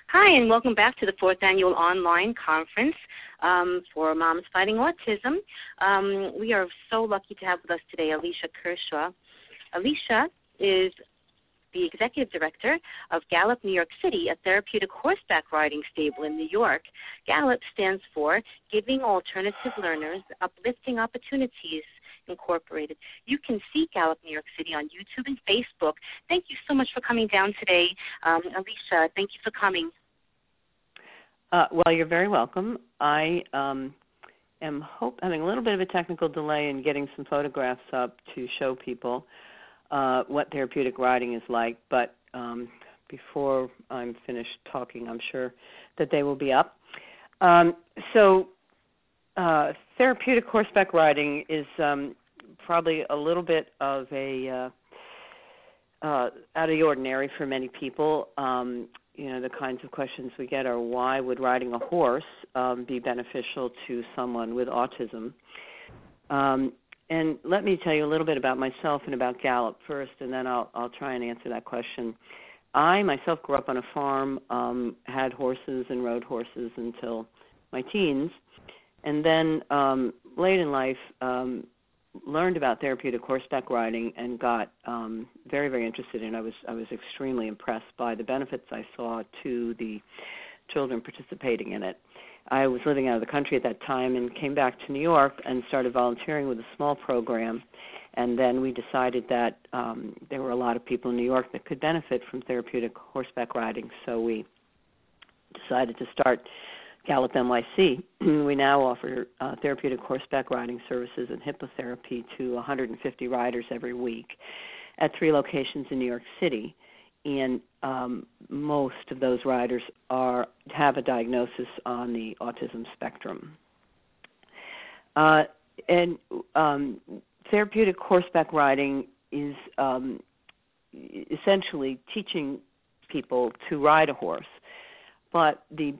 Hi, and welcome back to the 4th Annual Online Conference for Moms Fighting Autism. We are so lucky to have with us today Alicia Kershaw. Alicia is the Executive Director of Gallop New York City, a therapeutic horseback riding stable in New York. Gallop stands for Giving Alternative Learners Uplifting Opportunities Incorporated. You can see Gallop New York City on YouTube and Facebook. Thank you so much for coming down today. Alicia, thank you for coming. Well, you're very welcome. I am having a little bit of a technical delay in getting some photographs up to show people what therapeutic riding is like, but before I'm finished talking, I'm sure that they will be up. Therapeutic horseback riding is probably a little bit of a out of the ordinary for many people. The kinds of questions we get are, why would riding a horse be beneficial to someone with autism? And let me tell you a little bit about myself and about Gallop first, and then I'll try and answer that question. I myself grew up on a farm, had horses and rode horses until my teens, and then late in life learned about therapeutic horseback riding and got very, very interested in it. I was extremely impressed by the benefits I saw to the children participating in it. I was living out of the country at that time and came back to New York and started volunteering with a small program. And then we decided that there were a lot of people in New York that could benefit from therapeutic horseback riding. So we decided to start Gallop NYC. We now offer therapeutic horseback riding services and hippotherapy to 150 riders every week at 3 locations in New York City. And most of those riders have a diagnosis on the autism spectrum. Therapeutic horseback riding is essentially teaching people to ride a horse, but the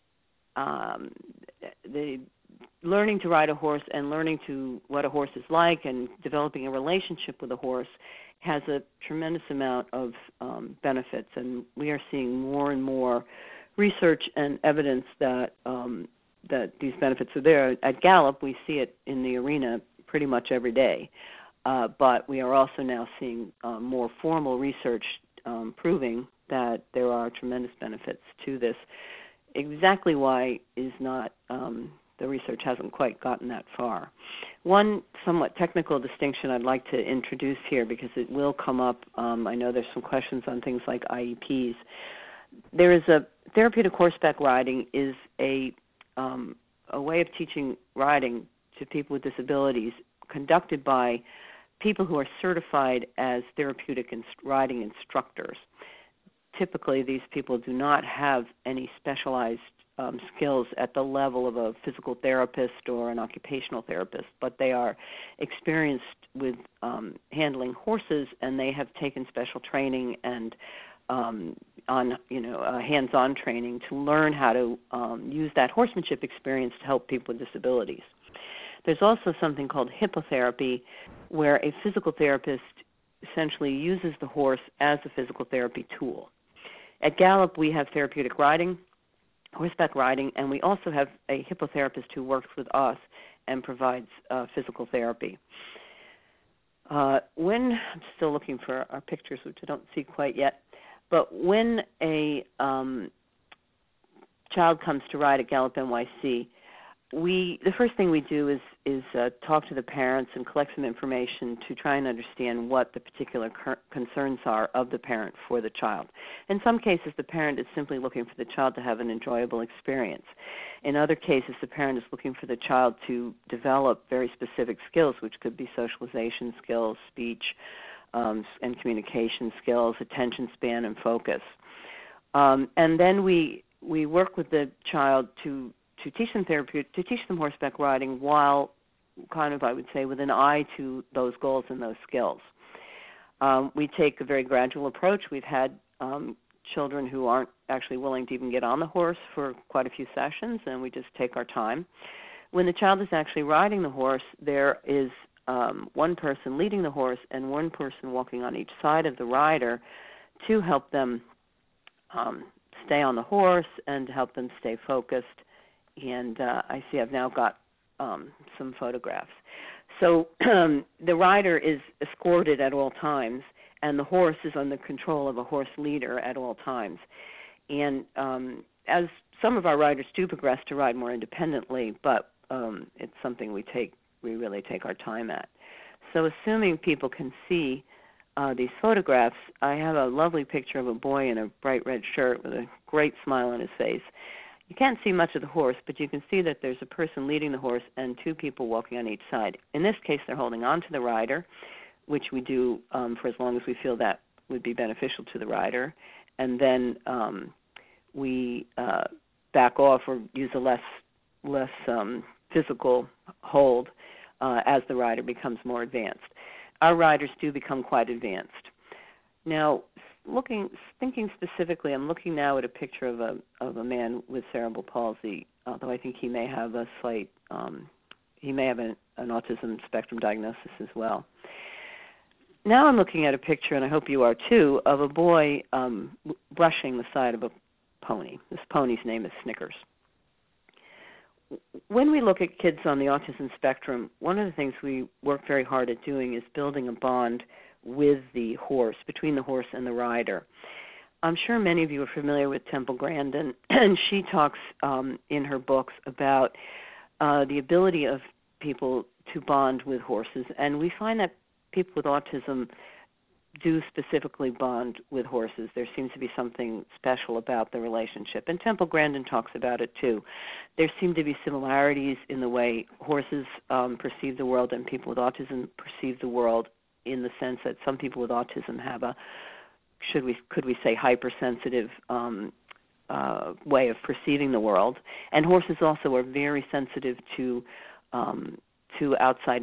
learning to ride a horse and learning what a horse is like and developing a relationship with a horse has a tremendous amount of benefits, and we are seeing more and more research and evidence that these benefits are there. At Gallop, we see it in the arena pretty much every day, but we are also now seeing more formal research proving that there are tremendous benefits to this. Exactly why is not the research hasn't quite gotten that far. One somewhat technical distinction I'd like to introduce here, because it will come up. I know there's some questions on things like IEPs. There is a therapeutic horseback riding is a way of teaching riding to people with disabilities conducted by people who are certified as therapeutic riding instructors. Typically, these people do not have any specialized skills at the level of a physical therapist or an occupational therapist, but they are experienced with handling horses, and they have taken special training and hands-on training to learn how to use that horsemanship experience to help people with disabilities. There's also something called hippotherapy, where a physical therapist essentially uses the horse as a physical therapy tool. At Gallop, we have therapeutic riding, horseback riding, and we also have a hippotherapist who works with us and provides physical therapy. I'm still looking for our pictures, which I don't see quite yet, but when a child comes to ride at Gallop NYC, the first thing we do is talk to the parents and collect some information to try and understand what the particular concerns are of the parent for the child. In some cases, the parent is simply looking for the child to have an enjoyable experience. In other cases, the parent is looking for the child to develop very specific skills, which could be socialization skills, speech, and communication skills, attention span, and focus. And then we work with the child to teach them horseback riding while kind of, I would say, with an eye to those goals and those skills. We take a very gradual approach. We've had children who aren't actually willing to even get on the horse for quite a few sessions, and we just take our time. When the child is actually riding the horse, there is one person leading the horse and one person walking on each side of the rider to help them stay on the horse and to help them stay focused. And I see I've now got some photographs. So the rider is escorted at all times, and the horse is under control of a horse leader at all times. And as some of our riders do progress to ride more independently, but it's something we really take our time at. So assuming people can see these photographs, I have a lovely picture of a boy in a bright red shirt with a great smile on his face. You can't see much of the horse, but you can see that there's a person leading the horse and two people walking on each side. In this case, they're holding on to the rider, which we do for as long as we feel that would be beneficial to the rider. And then we back off or use a less physical hold as the rider becomes more advanced. Our riders do become quite advanced. Now, thinking specifically, I'm looking now at a picture of a man with cerebral palsy, although I think he may have a slight, he may have an autism spectrum diagnosis as well. Now I'm looking at a picture, and I hope you are too, of a boy brushing the side of a pony. This pony's name is Snickers. When we look at kids on the autism spectrum, one of the things we work very hard at doing is building a bond with the horse, between the horse and the rider. I'm sure many of you are familiar with Temple Grandin, and she talks in her books about the ability of people to bond with horses, and we find that people with autism do specifically bond with horses. There seems to be something special about the relationship, and Temple Grandin talks about it too. There seem to be similarities in the way horses perceive the world and people with autism perceive the world, in the sense that some people with autism have a, could we say, hypersensitive way of perceiving the world, and horses also are very sensitive to outside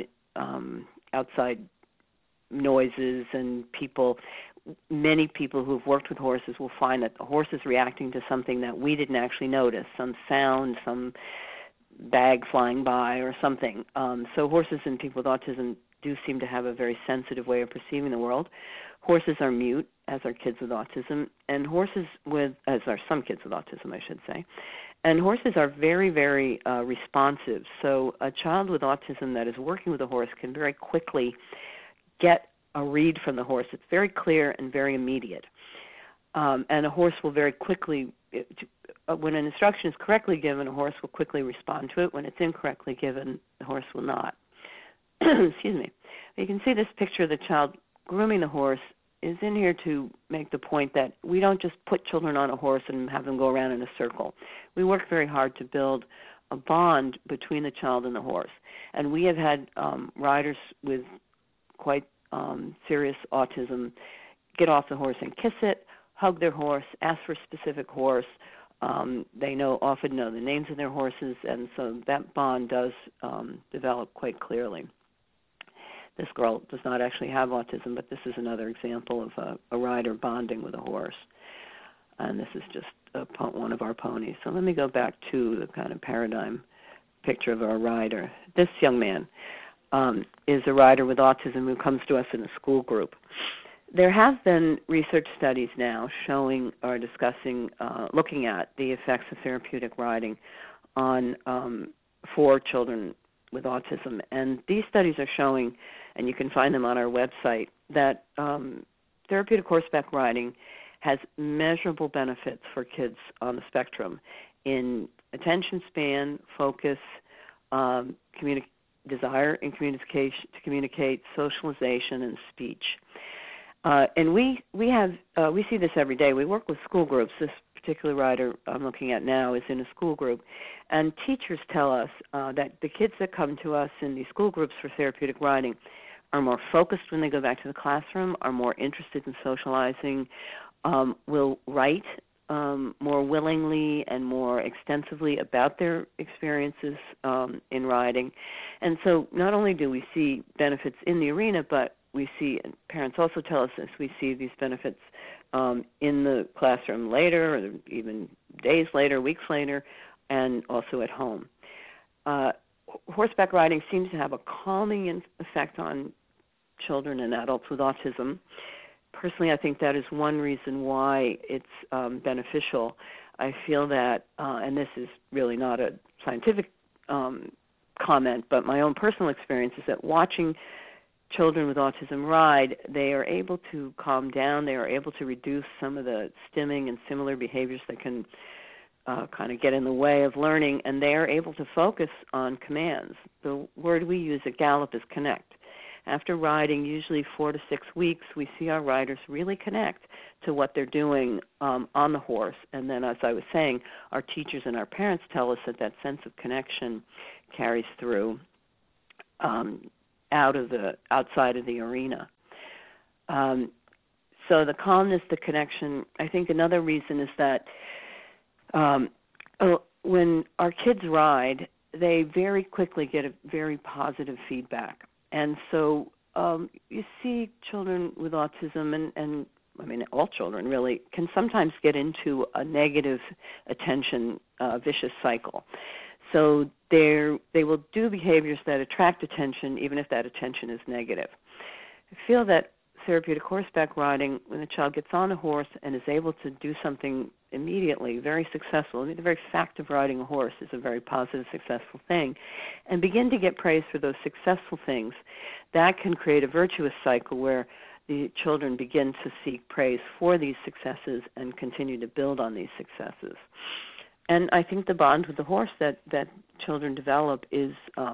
noises and people. Many people who've worked with horses will find that the horse is reacting to something that we didn't actually notice, some sound, some bag flying by or something. So horses and people with autism do seem to have a very sensitive way of perceiving the world. Horses are mute, as are kids with autism, and as are some kids with autism, I should say. And horses are very, very responsive. So a child with autism that is working with a horse can very quickly get a read from the horse. It's very clear and very immediate. And a horse will very quickly, when an instruction is correctly given, a horse will quickly respond to it. When it's incorrectly given, the horse will not. Excuse me. You can see this picture of the child grooming the horse is in here to make the point that we don't just put children on a horse and have them go around in a circle. We work very hard to build a bond between the child and the horse. And we have had riders with quite serious autism get off the horse and kiss it, hug their horse, ask for a specific horse. They often know the names of their horses, and so that bond does develop quite clearly. This girl does not actually have autism, but this is another example of a rider bonding with a horse. And this is just one of our ponies. So let me go back to the kind of paradigm picture of our rider. This young man is a rider with autism who comes to us in a school group. There have been research studies now showing or discussing, looking at the effects of therapeutic riding on for children with autism. And these studies are showing, and you can find them on our website, that therapeutic horseback riding has measurable benefits for kids on the spectrum in attention span, focus, desire and communication to communicate, socialization, and speech. And we see this every day. We work with school groups. This particular rider I'm looking at now is in a school group, and teachers tell us that the kids that come to us in these school groups for therapeutic riding are more focused when they go back to the classroom, are more interested in socializing, will write more willingly and more extensively about their experiences in riding. And so not only do we see benefits in the arena, but we see, and parents also tell us this, we see these benefits in the classroom later, or even days later, weeks later, and also at home. Horseback riding seems to have a calming effect on children and adults with autism, personally, I think that is one reason why it's beneficial. I feel that, and this is really not a scientific comment, but my own personal experience is that watching children with autism ride, they are able to calm down, they are able to reduce some of the stimming and similar behaviors that can kind of get in the way of learning, and they are able to focus on commands. The word we use at Gallup is connect. After riding, usually 4 to 6 weeks, we see our riders really connect to what they're doing on the horse. And then, as I was saying, our teachers and our parents tell us that sense of connection carries through outside of the arena. So the calmness, the connection, I think another reason is that when our kids ride, they very quickly get a very positive feedback. And so you see children with autism, and I mean all children really, can sometimes get into a negative attention vicious cycle. So they will do behaviors that attract attention even if that attention is negative. I feel that therapeutic horseback riding, when the child gets on a horse and is able to do something immediately, very successful, I mean, the very fact of riding a horse is a very positive, successful thing, and begin to get praise for those successful things, that can create a virtuous cycle where the children begin to seek praise for these successes and continue to build on these successes. And I think the bond with the horse that children develop is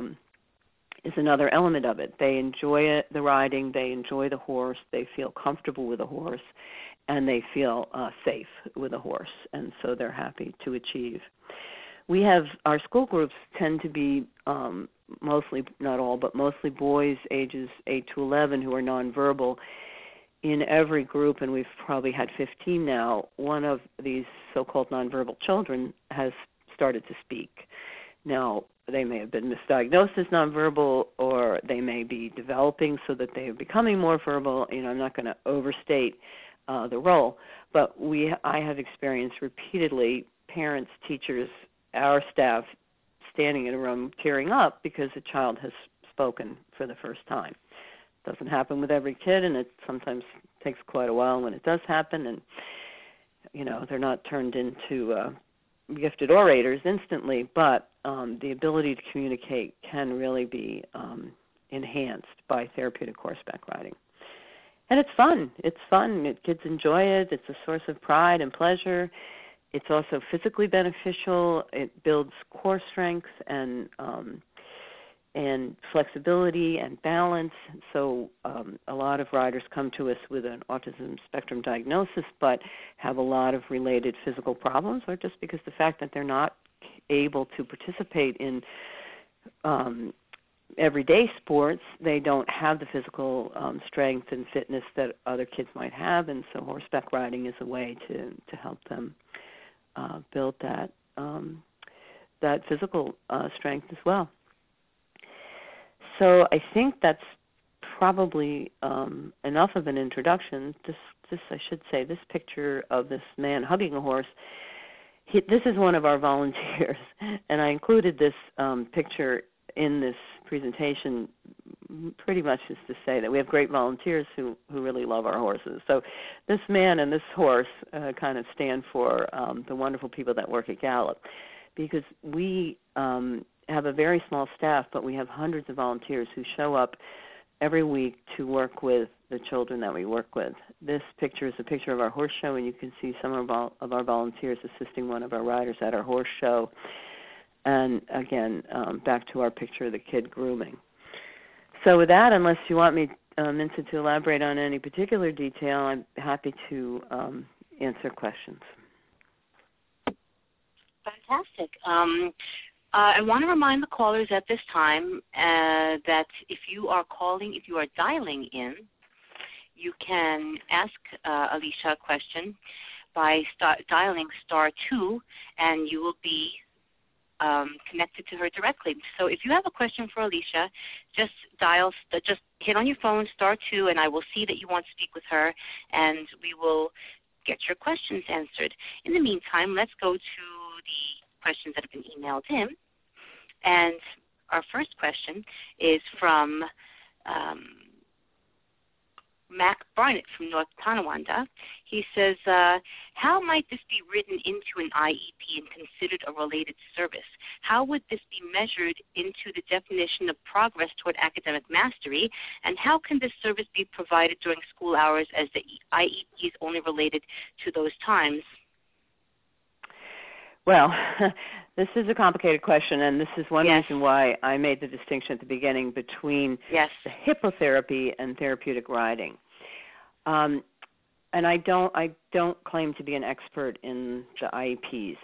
another element of it. They enjoy the riding, they enjoy the horse, they feel comfortable with the horse, and they feel safe with a horse, and so they're happy to achieve. We have, our school groups tend to be mostly, not all, but mostly boys ages 8 to 11 who are nonverbal. In every group, and we've probably had 15 now, one of these so-called nonverbal children has started to speak. Now, they may have been misdiagnosed as nonverbal, or they may be developing so that they are becoming more verbal. You know, I'm not going to overstate the role, but I have experienced repeatedly parents, teachers, our staff standing in a room tearing up because a child has spoken for the first time. It doesn't happen with every kid, and it sometimes takes quite a while when it does happen, and you know, they're not turned into gifted orators instantly, but the ability to communicate can really be enhanced by therapeutic horseback riding. And it's fun. It's fun. Kids enjoy it. It's a source of pride and pleasure. It's also physically beneficial. It builds core strength and flexibility and balance. So a lot of riders come to us with an autism spectrum diagnosis but have a lot of related physical problems, or just because the fact that they're not able to participate in everyday sports, they don't have the physical strength and fitness that other kids might have, and so horseback riding is a way to help them build that physical strength as well. So I think that's probably enough of an introduction. This, I should say, this picture of this man hugging a horse, this is one of our volunteers, and I included this picture in this presentation pretty much just to say that we have great volunteers who really love our horses. So this man and this horse kind of stand for the wonderful people that work at Gallup, because we have a very small staff, but we have hundreds of volunteers who show up every week to work with the children that we work with. This picture is a picture of our horse show, and you can see some of our volunteers assisting one of our riders at our horse show. And again, back to our picture of the kid grooming. So with that, unless you want me, Minsa, to elaborate on any particular detail, I'm happy to answer questions. Fantastic. I want to remind the callers at this time that if you are dialing in, you can ask Alicia a question by dialing *2, and you will be connected to her directly. So if you have a question for Alicia, just hit on your phone *2, and I will see that you want to speak with her, and we will get your questions answered. In the meantime, let's go to the questions that have been emailed in. And our first question is from Mac Barnett from North Tonawanda. He says, how might this be written into an IEP and considered a related service? How would this be measured into the definition of progress toward academic mastery? And how can this service be provided during school hours as the IEP is only related to those times? Well, this is a complicated question, and this is one reason why I made the distinction at the beginning between the hippotherapy and therapeutic riding. And I don't claim to be an expert in the IEPs.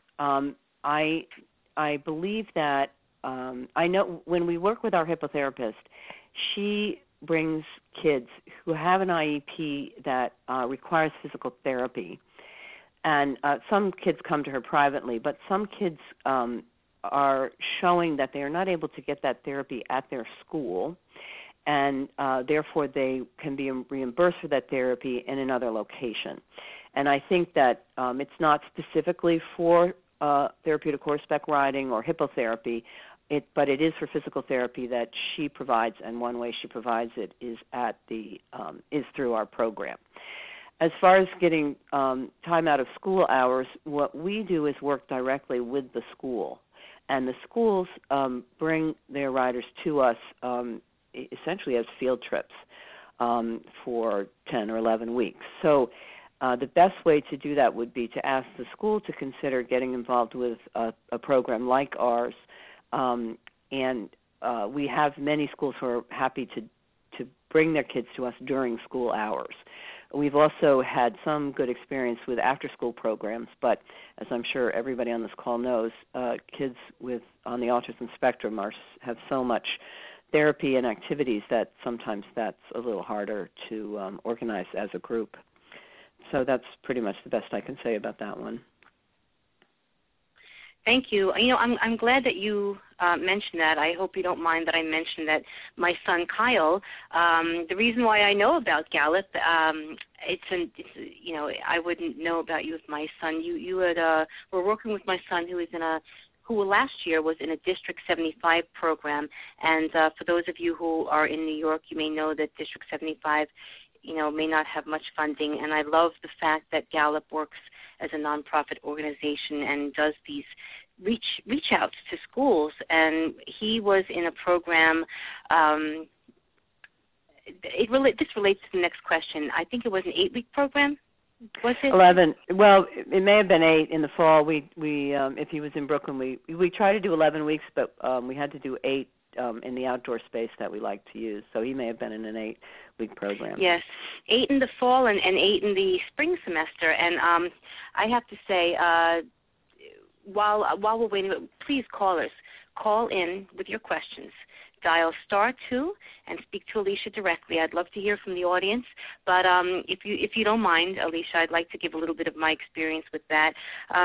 I believe that I know when we work with our hippotherapist, she brings kids who have an IEP that requires physical therapy. And some kids come to her privately, but some kids are showing that they are not able to get that therapy at their school, and therefore they can be reimbursed for that therapy in another location. And I think that it's not specifically for therapeutic horseback riding or hippotherapy, but it is for physical therapy that she provides, and one way she provides it is is through our program. As far as getting time out of school hours, what we do is work directly with the school. And the schools bring their riders to us essentially as field trips for 10 or 11 weeks. So the best way to do that would be to ask the school to consider getting involved with a program like ours. And we have many schools who are happy to bring their kids to us during school hours. We've also had some good experience with after-school programs, but as I'm sure everybody on this call knows, kids on the autism spectrum have so much therapy and activities that sometimes that's a little harder to organize as a group. So that's pretty much the best I can say about that one. Thank you. You know, I'm glad that you mentioned that. I hope you don't mind that I mentioned that my son Kyle. The reason why I know about Gallup, you know, I wouldn't know about you with my son. You were working with my son who last year was in a District 75 program, and for those of you who are in New York, you may know that District 75, you know, may not have much funding, and I love the fact that Gallup works as a nonprofit organization and does these reach outs to schools. And he was in a program. This relates to the next question. I think it was an 8-week program. Was it 11? Well, it may have been 8 in the fall. We if he was in Brooklyn, we tried to do 11 weeks, but we had to do 8 in the outdoor space that we like to use. So he may have been in an 8-week program. Yes, 8 in the fall and 8 in the spring semester. And I have to say, while we're waiting, please callers, call in with your questions. Dial *2 and speak to Alicia directly. I'd love to hear from the audience, but if you don't mind, Alicia, I'd like to give a little bit of my experience with that.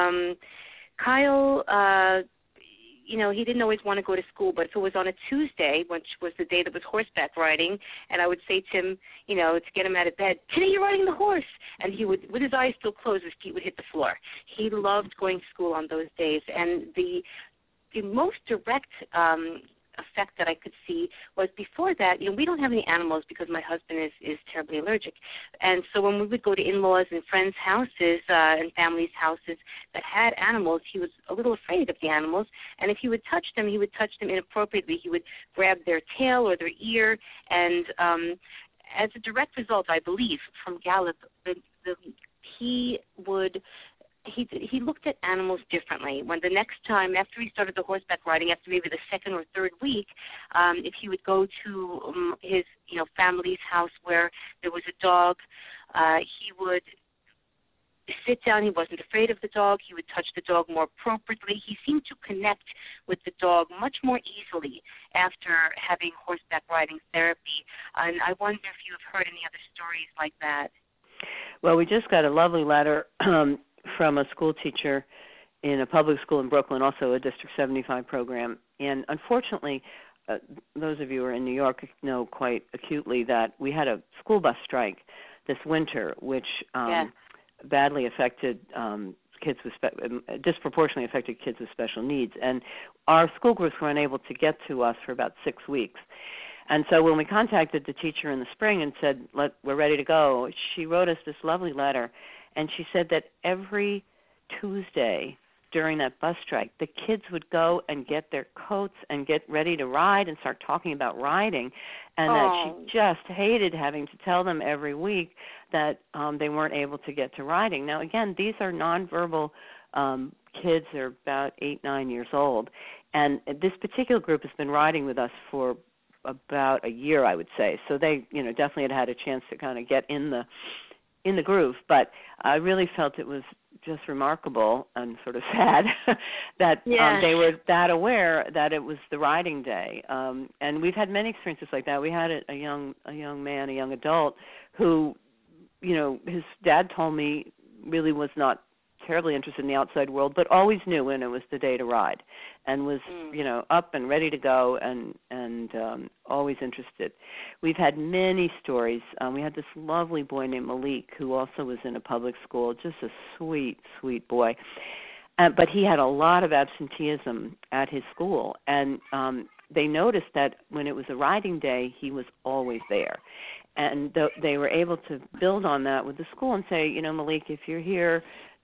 Kyle, you know, he didn't always want to go to school, but if it was on a Tuesday, which was the day that was horseback riding, and I would say to him, you know, to get him out of bed, today you're riding the horse, and he would, with his eyes still closed, his feet would hit the floor. He loved going to school on those days, and the most direct effect that I could see was before that, you know, we don't have any animals because my husband is terribly allergic. And so when we would go to in-laws and friends' houses and families' houses that had animals, he was a little afraid of the animals. And if he would touch them, he would touch them inappropriately. He would grab their tail or their ear. And as a direct result, I believe, from Gallup, he looked at animals differently. When the next time, after he started the horseback riding, after maybe the second or third week, if he would go to his, you know, family's house where there was a dog, he would sit down. He wasn't afraid of the dog. He would touch the dog more appropriately. He seemed to connect with the dog much more easily after having horseback riding therapy. And I wonder if you have heard any other stories like that. Well, we just got a lovely letter from a school teacher in a public school in Brooklyn, also a District 75 program. And unfortunately, those of you who are in New York know quite acutely that we had a school bus strike this winter, which badly affected kids with disproportionately affected kids with special needs. And our school groups were unable to get to us for about 6 weeks. And so when we contacted the teacher in the spring and said, we're ready to go, she wrote us this lovely letter, and she said that every Tuesday during that bus strike, the kids would go and get their coats and get ready to ride and start talking about riding, and that she just hated having to tell them every week that they weren't able to get to riding. Now, again, these are nonverbal kids. They're about 8, 9 years old, and this particular group has been riding with us for about a year, I would say. So they, definitely had a chance to kind of get in the groove. But I really felt it was just remarkable and sort of sad that they were that aware that it was the riding day. And we've had many experiences like that. We had a young man, a young adult, who, his dad told me really was not terribly interested in the outside world, but always knew when it was the day to ride, and was up and ready to go, and always interested. We've had many stories. We had this lovely boy named Malik, who also was in a public school, just a sweet, sweet boy. But he had a lot of absenteeism at his school, and they noticed that when it was a riding day, he was always there. And they were able to build on that with the school and say, Malik, if you're here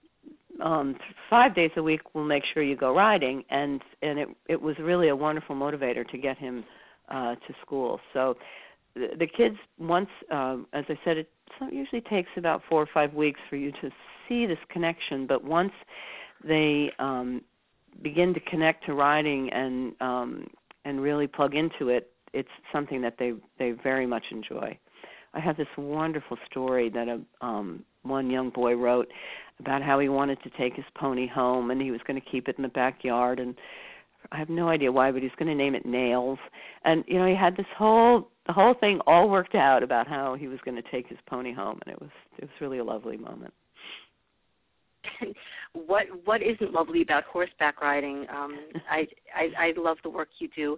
5 days a week, we'll make sure you go riding, and it was really a wonderful motivator to get him to school. So the kids, once, as I said, it usually takes about 4 or 5 weeks for you to see this connection, but once they begin to connect to riding and really plug into it, it's something that they very much enjoy. I have this wonderful story that one young boy wrote about how he wanted to take his pony home, and he was going to keep it in the backyard, and I have no idea why, but he's going to name it Nails. And he had the whole thing all worked out about how he was going to take his pony home, and it was really a lovely moment. What isn't lovely about horseback riding? I love the work you do.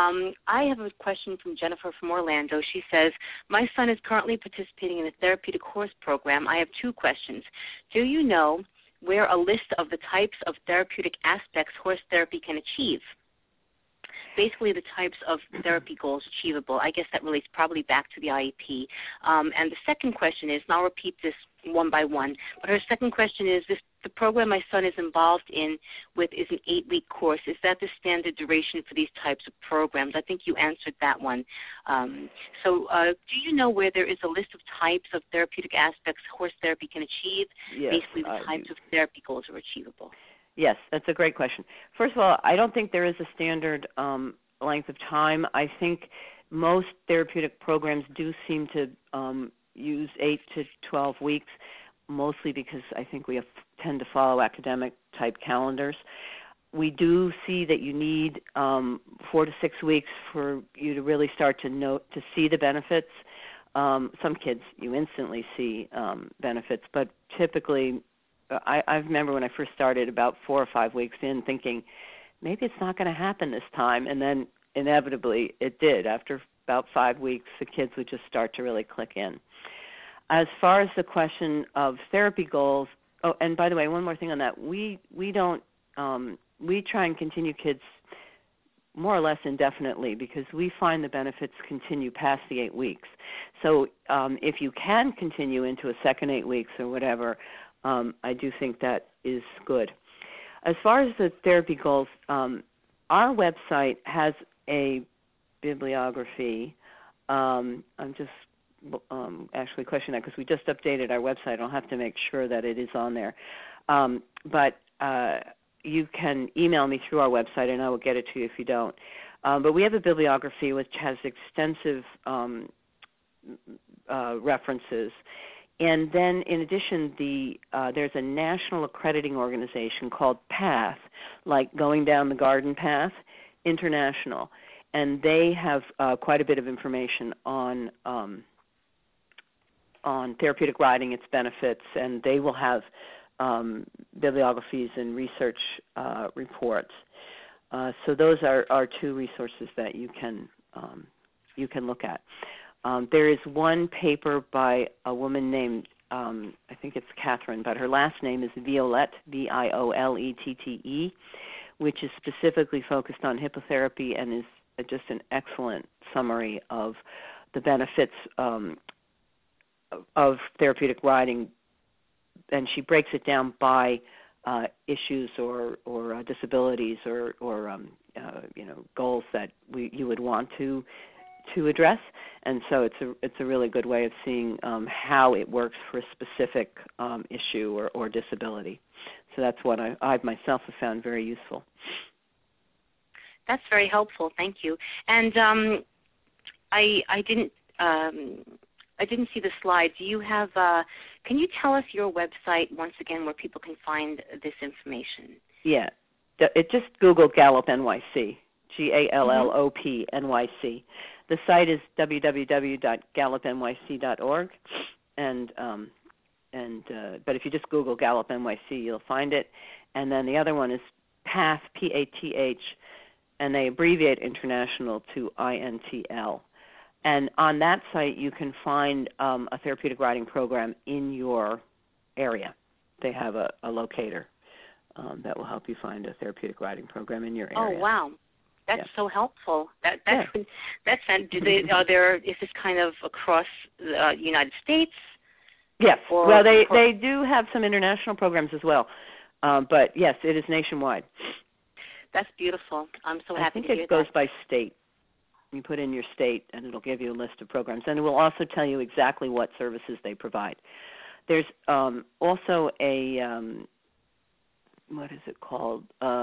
I have a question from Jennifer from Orlando. She says, my son is currently participating in a therapeutic horse program. I have 2 questions. Do you know where a list of the types of therapeutic aspects horse therapy can achieve? Basically the types of therapy goals achievable. I guess that relates probably back to the IEP. And the second question is, and I'll repeat this one by one, but her second question is, the program my son is involved in with is an 8-week course. Is that the standard duration for these types of programs? I think you answered that one. So do you know where there is a list of types of therapeutic aspects horse therapy can achieve? Yes, basically the types of therapy goals are achievable. Yes, that's a great question. First of all, I don't think there is a standard length of time. I think most therapeutic programs do seem to use 8 to 12 weeks, mostly because I think we tend to follow academic-type calendars. We do see that you need 4 to 6 weeks for you to really start to see the benefits. Some kids, you instantly see benefits, but typically I remember when I first started about 4 or 5 weeks in thinking, maybe it's not going to happen this time, and then inevitably it did. After about 5 weeks, the kids would just start to really click in. As far as the question of therapy goals, oh, and by the way, one more thing on that, we don't, we try and continue kids more or less indefinitely because we find the benefits continue past the 8 weeks. So if you can continue into a second 8 weeks or whatever, I do think that is good. As far as the therapy goals, our website has a bibliography. I'm just actually questioning that because we just updated our website. I'll have to make sure that it is on there. But you can email me through our website, and I will get it to you if you don't. But we have a bibliography which has extensive references. And then, in addition, there's a national accrediting organization called PATH, like Going Down the Garden Path International, and they have quite a bit of information on therapeutic riding, its benefits, and they will have bibliographies and research reports. So those are 2 resources that you can look at. There is one paper by a woman named, I think it's Catherine, but her last name is Violette, Violette, which is specifically focused on hippotherapy and is just an excellent summary of the benefits of therapeutic riding, and she breaks it down by issues or disabilities or goals that you would want to address, and so it's a really good way of seeing how it works for a specific issue or disability. So that's what I myself have found very useful. That's very helpful. Thank you. And I didn't see the slide. Do you have? Can you tell us your website once again where people can find this information? Yeah, it just Google Gallup NYC, GALLOP NYC. The site is www.gallupnyc.org, but if you just Google Gallup NYC, you'll find it. And then the other one is PATH, PATH, and they abbreviate international to INTL. And on that site, you can find a therapeutic riding program in your area. They have a locator that will help you find a therapeutic riding program in your area. Oh, wow. That's so helpful. That's is this kind of across the United States? Yes. Well, they do have some international programs as well, but yes, it is nationwide. That's beautiful. I'm so happy to hear that. I think it goes by state. You put in your state, and it'll give you a list of programs, and it will also tell you exactly what services they provide. There's also a what is it called?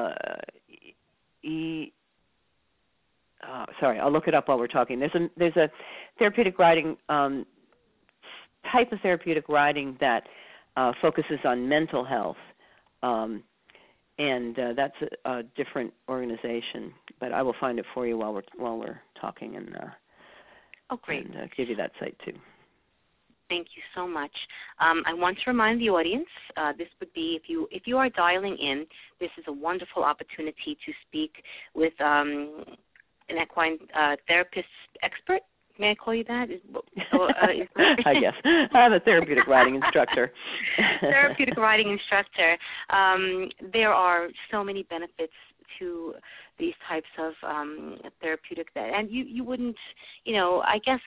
Sorry, I'll look it up while we're talking. There's a therapeutic riding type of therapeutic riding that focuses on mental health, and that's a different organization. But I will find it for you while we're talking, and great, and give you that site too. Thank you so much. I want to remind the audience, this would be, if you are dialing in, this is a wonderful opportunity to speak with an equine therapist expert. May I call you that? I guess. I'm a therapeutic riding instructor. Therapeutic riding instructor. There are so many benefits to these types of therapeutic, and you wouldn't, I guess,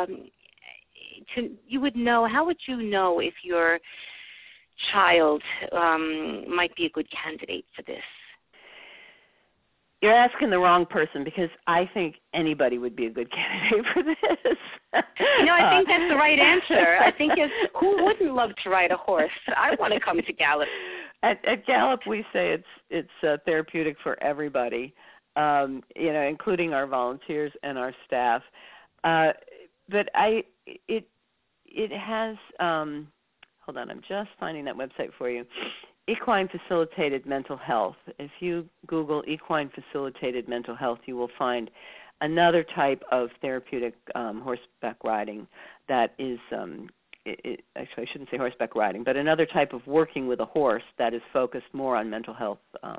you would know, how would you know if your child might be a good candidate for this? You're asking the wrong person, because I think anybody would be a good candidate for this. I think that's the right answer. I think who wouldn't love to ride a horse? I want to come to Gallup. At Gallup, we say it's therapeutic for everybody, including our volunteers and our staff. But it has. Hold on, I'm just finding that website for you. Equine Facilitated Mental Health. If you Google Equine Facilitated Mental Health, you will find another type of therapeutic horseback riding that is, actually I shouldn't say horseback riding, but another type of working with a horse that is focused more on mental health,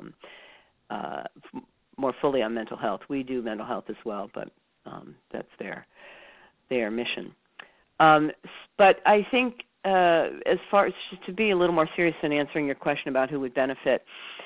more fully on mental health. We do mental health as well, but that's their mission. But I think as far as to be a little more serious in answering your question about who would benefit,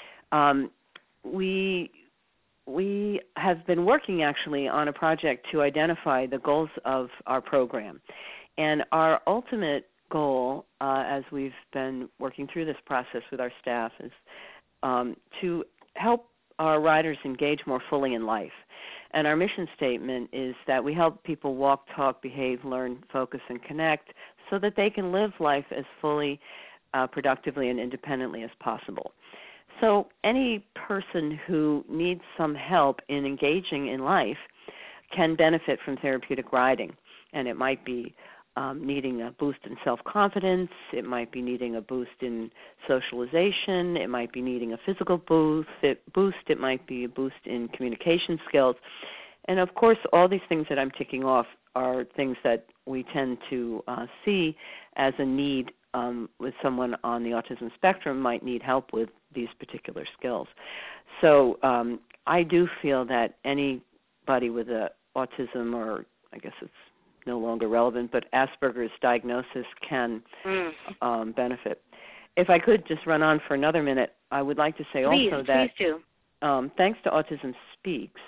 we have been working actually on a project to identify the goals of our program. And our ultimate goal, as we've been working through this process with our staff, is to help our riders engage more fully in life. And our mission statement is that we help people walk, talk, behave, learn, focus, and connect so that they can live life as fully, productively, and independently as possible. So any person who needs some help in engaging in life can benefit from therapeutic riding. And it might be needing a boost in self-confidence. It might be needing a boost in socialization. It might be needing a physical boost. It might be a boost in communication skills. And, of course, all these things that I'm ticking off are things that we tend to see as a need with someone on the autism spectrum might need help with these particular skills. So I do feel that anybody with autism, or I guess it's no longer relevant, but Asperger's diagnosis can benefit. If I could just run on for another minute, I would like to say also that please do. Thanks to Autism Speaks,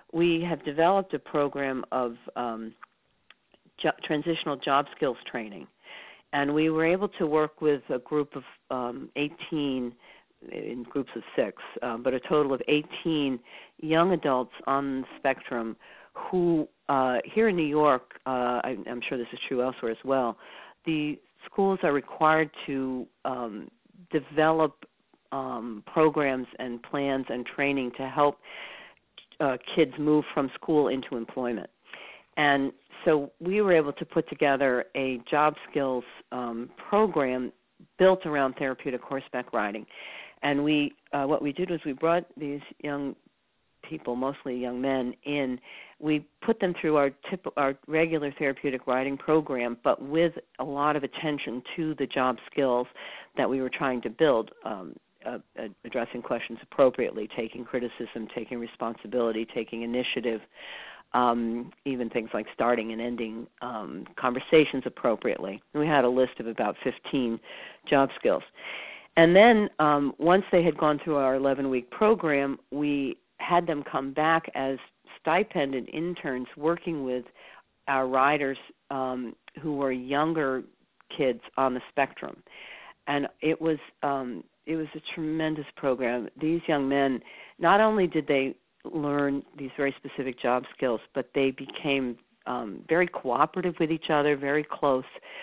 we have developed a program of transitional job skills training. And we were able to work with a group of 18, in groups of 6, but a total of 18 young adults on the spectrum who, here in New York, I'm sure this is true elsewhere as well, the schools are required to develop programs and plans and training to help kids move from school into employment. And so we were able to put together a job skills program built around therapeutic horseback riding. And we, what we did was we brought these young people, mostly young men, in. We put them through our regular therapeutic riding program, but with a lot of attention to the job skills that we were trying to build, addressing questions appropriately, taking criticism, taking responsibility, taking initiative, even things like starting and ending conversations appropriately. And we had a list of about 15 job skills. And then once they had gone through our 11-week program, we had them come back as stipended interns working with our riders who were younger kids on the spectrum. And it was a tremendous program. These young men, not only did they learn these very specific job skills, but they became very cooperative with each other, very close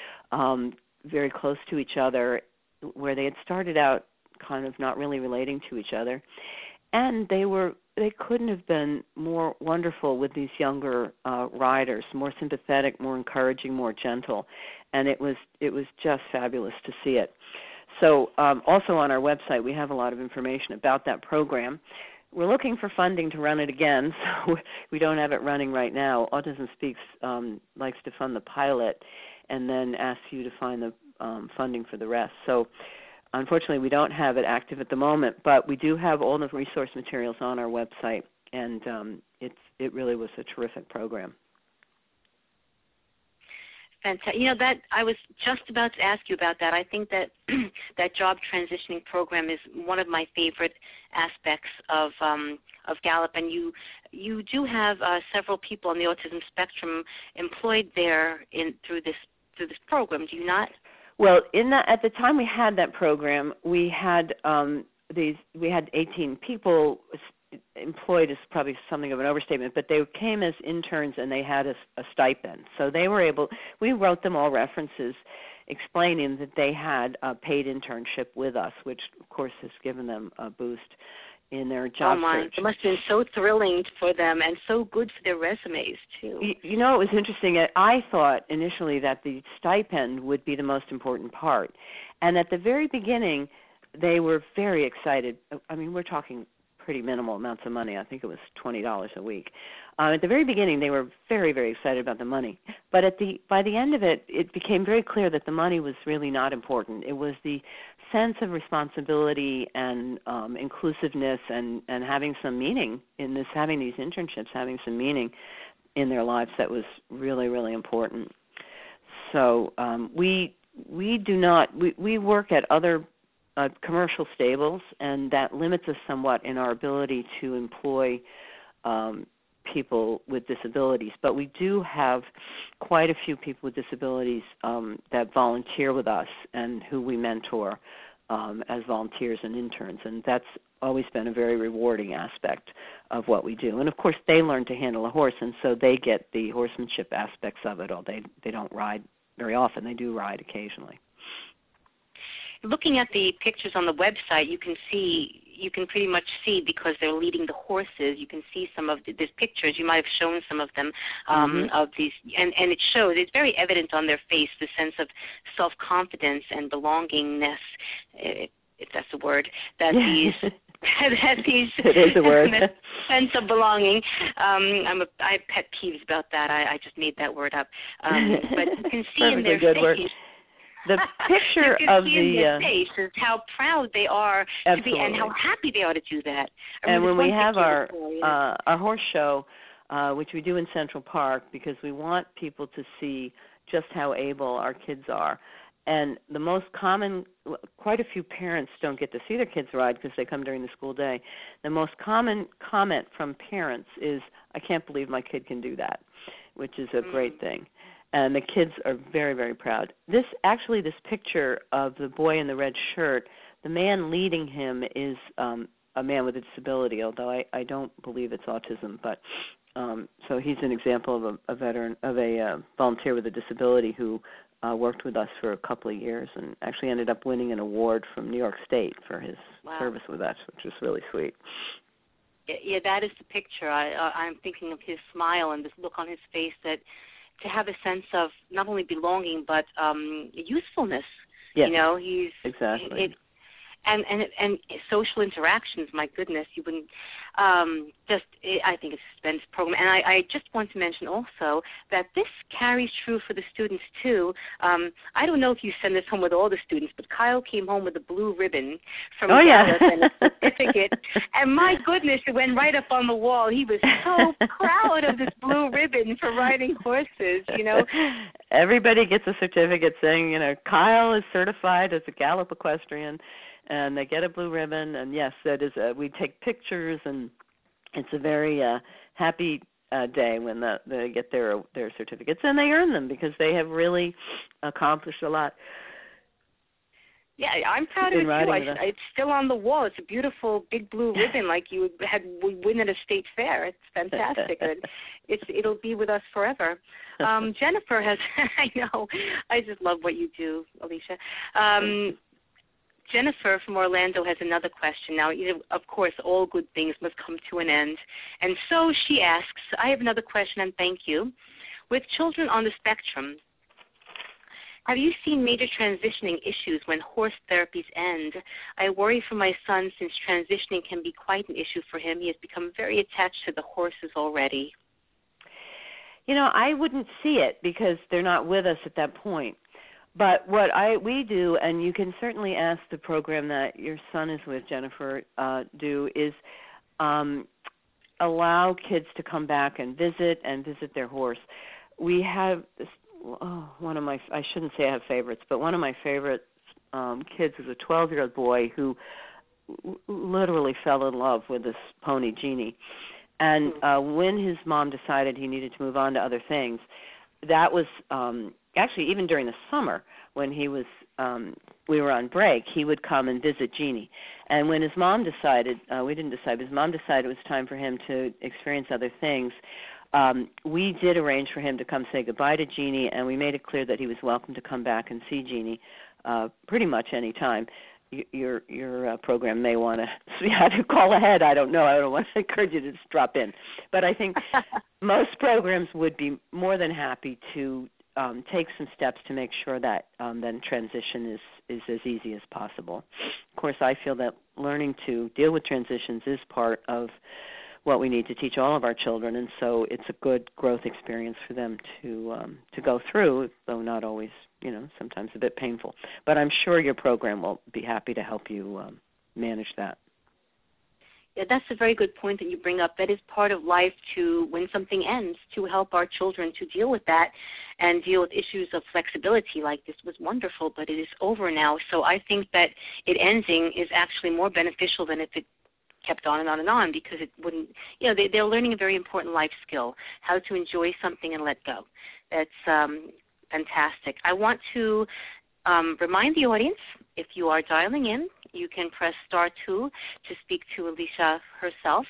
to each other, where they had started out kind of not really relating to each other. And they couldn't have been more wonderful with these younger riders, more sympathetic, more encouraging, more gentle. And it was just fabulous to see it. So also on our website, we have a lot of information about that program. We're looking for funding to run it again, so we don't have it running right now. Autism Speaks likes to fund the pilot and then asks you to find the funding for the rest. So unfortunately, we don't have it active at the moment, but we do have all the resource materials on our website, and it really was a terrific program. Fantastic. You know, that I was just about to ask you about that. I think that that job transitioning program is one of my favorite aspects of Gallup, and you do have several people on the autism spectrum employed there through this program. Do you not? Well, at the time we had that program, we had 18 people employed is probably something of an overstatement, but they came as interns and they had a stipend. So they were we wrote them all references explaining that they had a paid internship with us, which of course has given them a boost in their job search. It must have been so thrilling for them and so good for their resumes too. You know, it was interesting. I thought initially that the stipend would be the most important part. And at the very beginning, they were very excited. I mean, we're talking pretty minimal amounts of money. I think it was $20 a week. At the very beginning, they were very, very excited about the money. But by the end of it, it became very clear that the money was really not important. It was the sense of responsibility and inclusiveness and having some meaning in this, having these internships, having some meaning in their lives that was really, really important. So we work at other commercial stables, and that limits us somewhat in our ability to employ people with disabilities. But we do have quite a few people with disabilities that volunteer with us and who we mentor as volunteers and interns, and that's always been a very rewarding aspect of what we do. And, of course, they learn to handle a horse, and so they get the horsemanship aspects of it. They don't ride very often. They do ride occasionally. Looking at the pictures on the website, you can pretty much see, because they're leading the horses, you can see some of these pictures. You might have shown some of them of these, and it shows. It's very evident on their face, the sense of self-confidence and belongingness, if that's a word, that these it is a word. sense of belonging. I have pet peeves about that. I just made that word up. But you can see in their face. Word. The picture of the face is how proud they are to be, and how happy they are to do that. And when we have our horse show, which we do in Central Park, because we want people to see just how able our kids are, And the most common, quite a few parents don't get to see their kids ride because they come during the school day. The most common comment from parents is, I can't believe my kid can do that, which is a great thing. And the kids are very, very proud. This picture of the boy in the red shirt, the man leading him is a man with a disability, although I don't believe it's autism. But so he's an example of a veteran, of a volunteer with a disability who worked with us for a couple of years and actually ended up winning an award from New York State for his service with us, which was really sweet. Yeah, that is the picture. I'm thinking of his smile and this look on his face, that to have a sense of not only belonging but usefulness. Yes, you know, he's exactly. And social interactions. My goodness, you wouldn't. I think it's a splendid program. And I just want to mention also that this carries true for the students too. I don't know if you send this home with all the students, but Kyle came home with a blue ribbon from Gallup and a certificate. And my goodness, it went right up on the wall. He was so proud of this blue ribbon for riding horses. You know, everybody gets a certificate saying, you know, Kyle is certified as a Gallup equestrian. And they get a blue ribbon, and yes, that is. We take pictures, and it's a very happy day when they get their certificates, and they earn them because they have really accomplished a lot. Yeah, I'm proud of it too. It's still on the wall. It's a beautiful big blue ribbon, like you would win at a state fair. It's fantastic. It'll be with us forever. Jennifer has. I know. I just love what you do, Alicia. Jennifer from Orlando has another question. Now, of course, all good things must come to an end. And so she asks, I have another question, and thank you. With children on the spectrum, have you seen major transitioning issues when horse therapies end? I worry for my son since transitioning can be quite an issue for him. He has become very attached to the horses already. You know, I wouldn't see it because they're not with us at that point. But what we do, and you can certainly ask the program that your son is with, Jennifer, do is allow kids to come back and visit their horse. We have this, one of my, I shouldn't say I have favorites, but one of my favorite kids is a 12-year-old boy who literally fell in love with this pony, Jeannie. And when his mom decided he needed to move on to other things, that was actually even during the summer when he was we were on break, he would come and visit Jeannie. And when his mom decided, we didn't decide, but his mom decided it was time for him to experience other things, we did arrange for him to come say goodbye to Jeannie, and we made it clear that he was welcome to come back and see Jeannie pretty much any time. Your program may want to call ahead. I don't know. I don't want to encourage you to just drop in. But I think most programs would be more than happy to take some steps to make sure that then transition is as easy as possible. Of course, I feel that learning to deal with transitions is part of what we need to teach all of our children, and so it's a good growth experience for them to go through, though not always, sometimes a bit painful. But I'm sure your program will be happy to help you manage that. Yeah, that's a very good point that you bring up. That is part of life, to when something ends, to help our children to deal with that and deal with issues of flexibility. Like, this was wonderful, but it is over now. So I think that it ending is actually more beneficial than if it kept on and on and on, because it wouldn't, they're learning a very important life skill, how to enjoy something and let go. That's fantastic. I want to remind the audience, if you are dialing in, you can press *2 to speak to Alicia herself.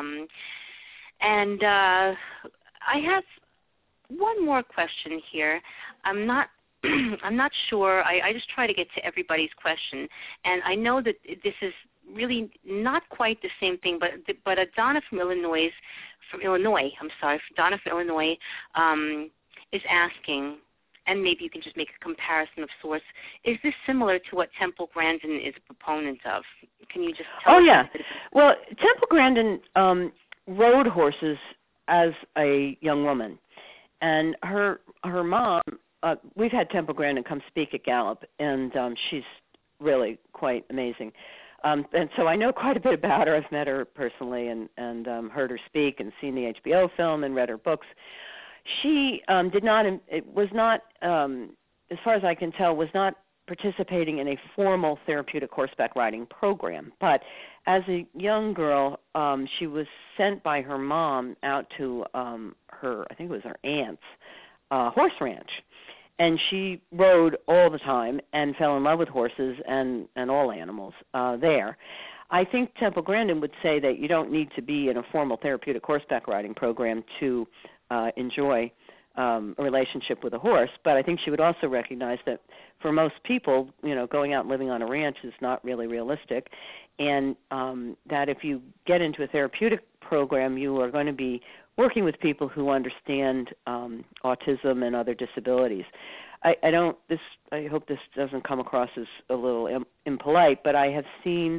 And I have one more question here. I'm not sure. I just try to get to everybody's question, and I know that this is really not quite the same thing, but Donna from Illinois, Donna from Illinois is asking, and maybe you can just make a comparison of sorts, is this similar to what Temple Grandin is a proponent of? Can you just tell us? Oh, yeah. Well, Temple Grandin rode horses as a young woman, and her mom, we've had Temple Grandin come speak at Gallup, and she's really quite amazing. And so I know quite a bit about her. I've met her personally and heard her speak and seen the HBO film and read her books. She was not, as far as I can tell, was not participating in a formal therapeutic horseback riding program. But as a young girl, she was sent by her mom out to I think it was her aunt's horse ranch. And she rode all the time and fell in love with horses and all animals there. I think Temple Grandin would say that you don't need to be in a formal therapeutic horseback riding program to enjoy a relationship with a horse, but I think she would also recognize that for most people, going out and living on a ranch is not really realistic, and that if you get into a therapeutic program, you are going to be working with people who understand autism and other disabilities. I hope this doesn't come across as a little impolite, but I have seen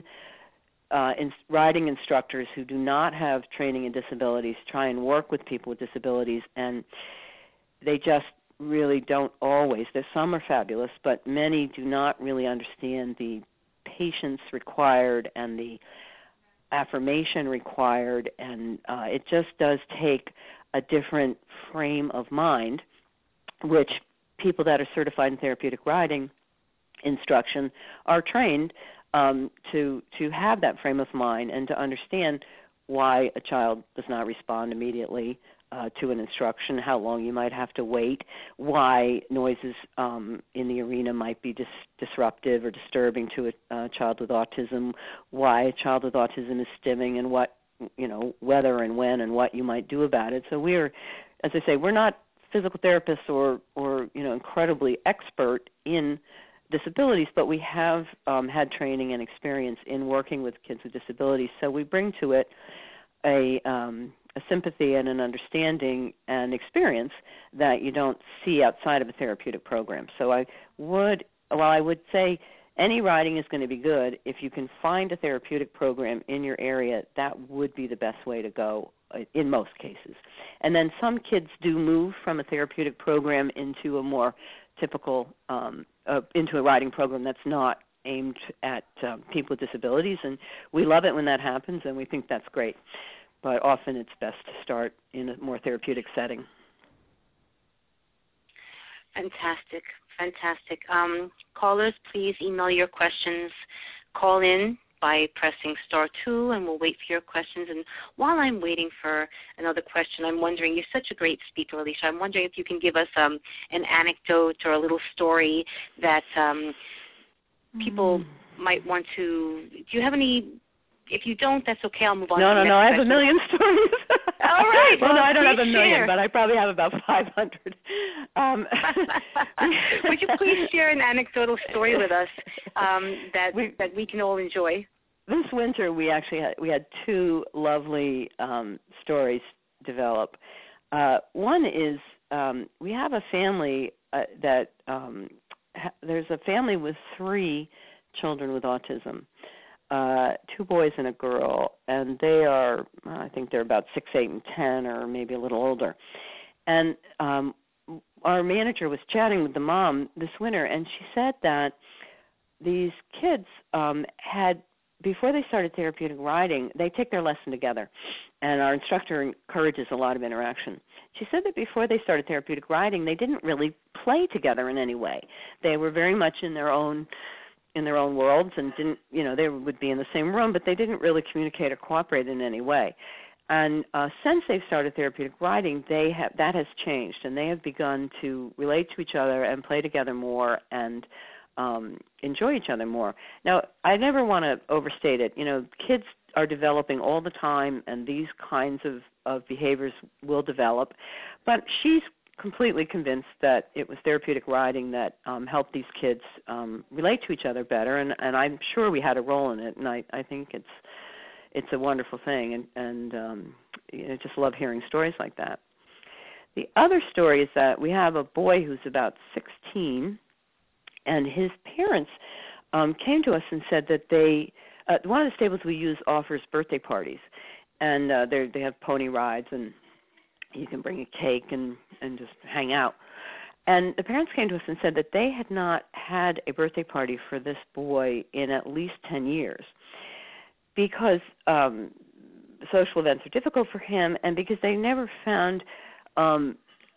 riding instructors who do not have training in disabilities try and work with people with disabilities, and they just really don't always. Some are fabulous, but many do not really understand the patience required and the affirmation required, and it just does take a different frame of mind, which people that are certified in therapeutic riding instruction are trained to have that frame of mind and to understand why a child does not respond immediately to an instruction, how long you might have to wait, why noises in the arena might be disruptive or disturbing to a child with autism, why a child with autism is stimming, and what, whether and when and what you might do about it. So we're, as I say, we're not physical therapists or incredibly expert in disabilities, but we have had training and experience in working with kids with disabilities. So we bring to it a sympathy and an understanding and experience that you don't see outside of a therapeutic program. So I would say any riding is going to be good. If you can find a therapeutic program in your area, that would be the best way to go in most cases. And then some kids do move from a therapeutic program into a more typical, into a riding program that's not aimed at people with disabilities, and we love it when that happens, and we think that's great. But often it's best to start in a more therapeutic setting. Fantastic. Callers, please email your questions. Call in by pressing *2, and we'll wait for your questions. And while I'm waiting for another question, I'm wondering, you're such a great speaker, Alicia. I'm wondering if you can give us an anecdote or a little story that people might want to. Do you have any? If you don't, that's okay. I'll move on. No, I have a million stories. All right. Well, no, I don't have a million, but I probably have about 500. Would you please share an anecdotal story with us that we can all enjoy? This winter, we had two lovely stories develop. One is we have a family that there's a family with 3 children with autism. 2 boys and a girl, and they are, I think they're about 6, 8, and 10, or maybe a little older. And our manager was chatting with the mom this winter, and she said that these kids had, before they started therapeutic riding, they take their lesson together, and our instructor encourages a lot of interaction. She said that before they started therapeutic riding, they didn't really play together in any way. They were very much in their own worlds, and didn't, they would be in the same room, but they didn't really communicate or cooperate in any way. And since they've started therapeutic riding, that has changed, and they have begun to relate to each other and play together more and enjoy each other more. Now, I never want to overstate it. Kids are developing all the time, and these kinds of behaviors will develop. But she's completely convinced that it was therapeutic riding that helped these kids relate to each other better, and I'm sure we had a role in it, and I think it's a wonderful thing, and I just love hearing stories like that. The other story is that we have a boy who's about 16, and his parents came to us and said that one of the stables we use offers birthday parties, and they have pony rides, and you can bring a cake and just hang out. And the parents came to us and said that they had not had a birthday party for this boy in at least 10 years because social events are difficult for him, and because they never found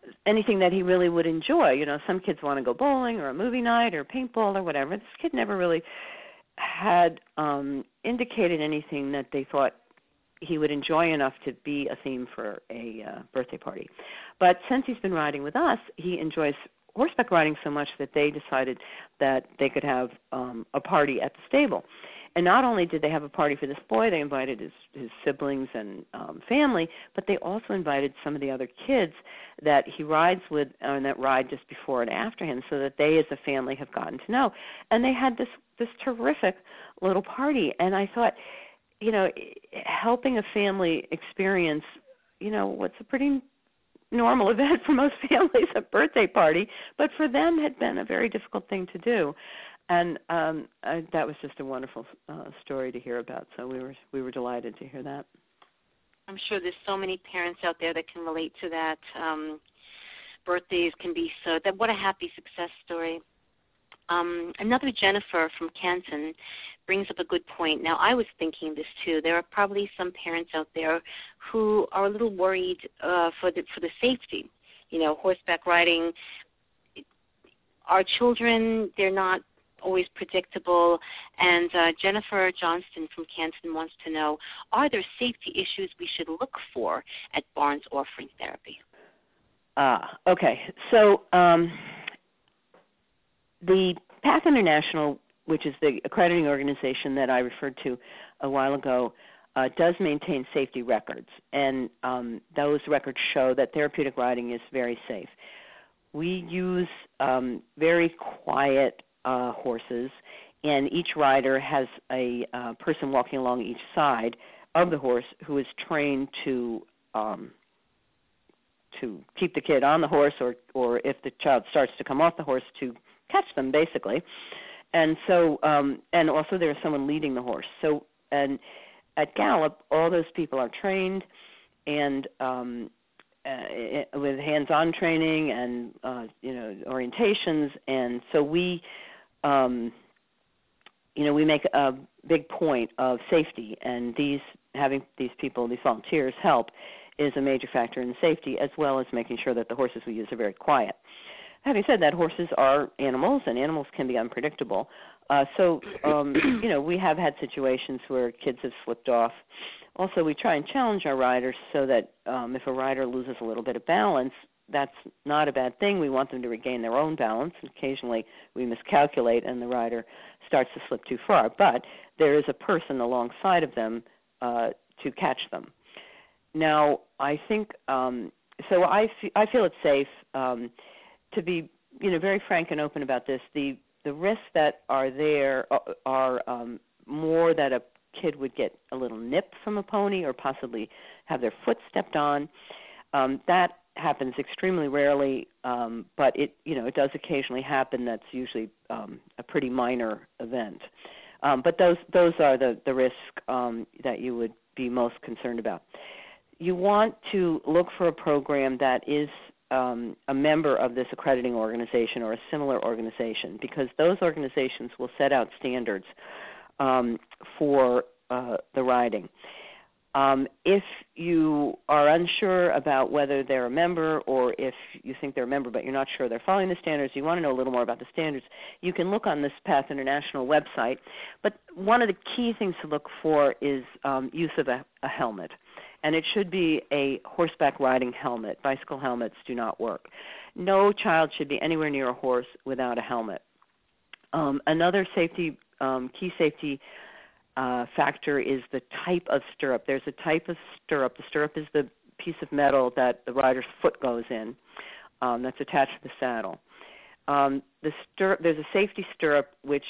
anything that he really would enjoy. You know, some kids want to go bowling or a movie night or paintball or whatever. This kid never really had indicated anything that they thought he would enjoy enough to be a theme for a birthday party. But since he's been riding with us, he enjoys horseback riding so much that they decided that they could have a party at the stable. And not only did they have a party for this boy, they invited his siblings and family, but they also invited some of the other kids that he rides with and that ride just before and after him, so that they as a family have gotten to know. And they had this terrific little party. And I thought, you know, helping a family experience, you know, what's a pretty normal event for most families, a birthday party, but for them had been a very difficult thing to do. And that was just a wonderful story to hear about. So we were delighted to hear that. I'm sure there's so many parents out there that can relate to that. Birthdays can be what a happy success story. Another Jennifer from Canton brings up a good point. Now, I was thinking this too. There are probably some parents out there who are a little worried for the safety. You know, horseback riding. Our children, they're not always predictable. And Jennifer Johnston from Canton wants to know, are there safety issues we should look for at barns offering therapy? Okay. So the PATH International, which is the accrediting organization that I referred to a while ago, does maintain safety records. And those records show that therapeutic riding is very safe. We use very quiet horses, and each rider has a person walking along each side of the horse who is trained to keep the kid on the horse, or if the child starts to come off the horse, to catch them, basically. And so, and also there's someone leading the horse. So, and at Gallup, all those people are trained and with hands-on training and orientations, and so we we make a big point of safety, and having these volunteers help is a major factor in safety, as well as making sure that the horses we use are very quiet. Having said that, horses are animals, and animals can be unpredictable. So we have had situations where kids have slipped off. Also, we try and challenge our riders so that if a rider loses a little bit of balance, that's not a bad thing. We want them to regain their own balance. Occasionally we miscalculate and the rider starts to slip too far. But there is a person alongside of them to catch them. Now, I think so I feel it's safe to be very frank and open about this. The risks that are there are more that a kid would get a little nip from a pony or possibly have their foot stepped on. That happens extremely rarely, but it does occasionally happen. That's usually a pretty minor event. But those are the risk that you would be most concerned about. You want to look for a program that is a member of this accrediting organization or a similar organization, because those organizations will set out standards for the riding. If you are unsure about whether they're a member, or if you think they're a member but you're not sure they're following the standards, you want to know a little more about the standards, you can look on this PATH International website. But one of the key things to look for is use of a helmet. And it should be a horseback riding helmet. Bicycle helmets do not work. No child should be anywhere near a horse without a helmet. Another key safety factor is the type of stirrup. There's a type of stirrup. The stirrup is the piece of metal that the rider's foot goes in that's attached to the saddle. There's a safety stirrup which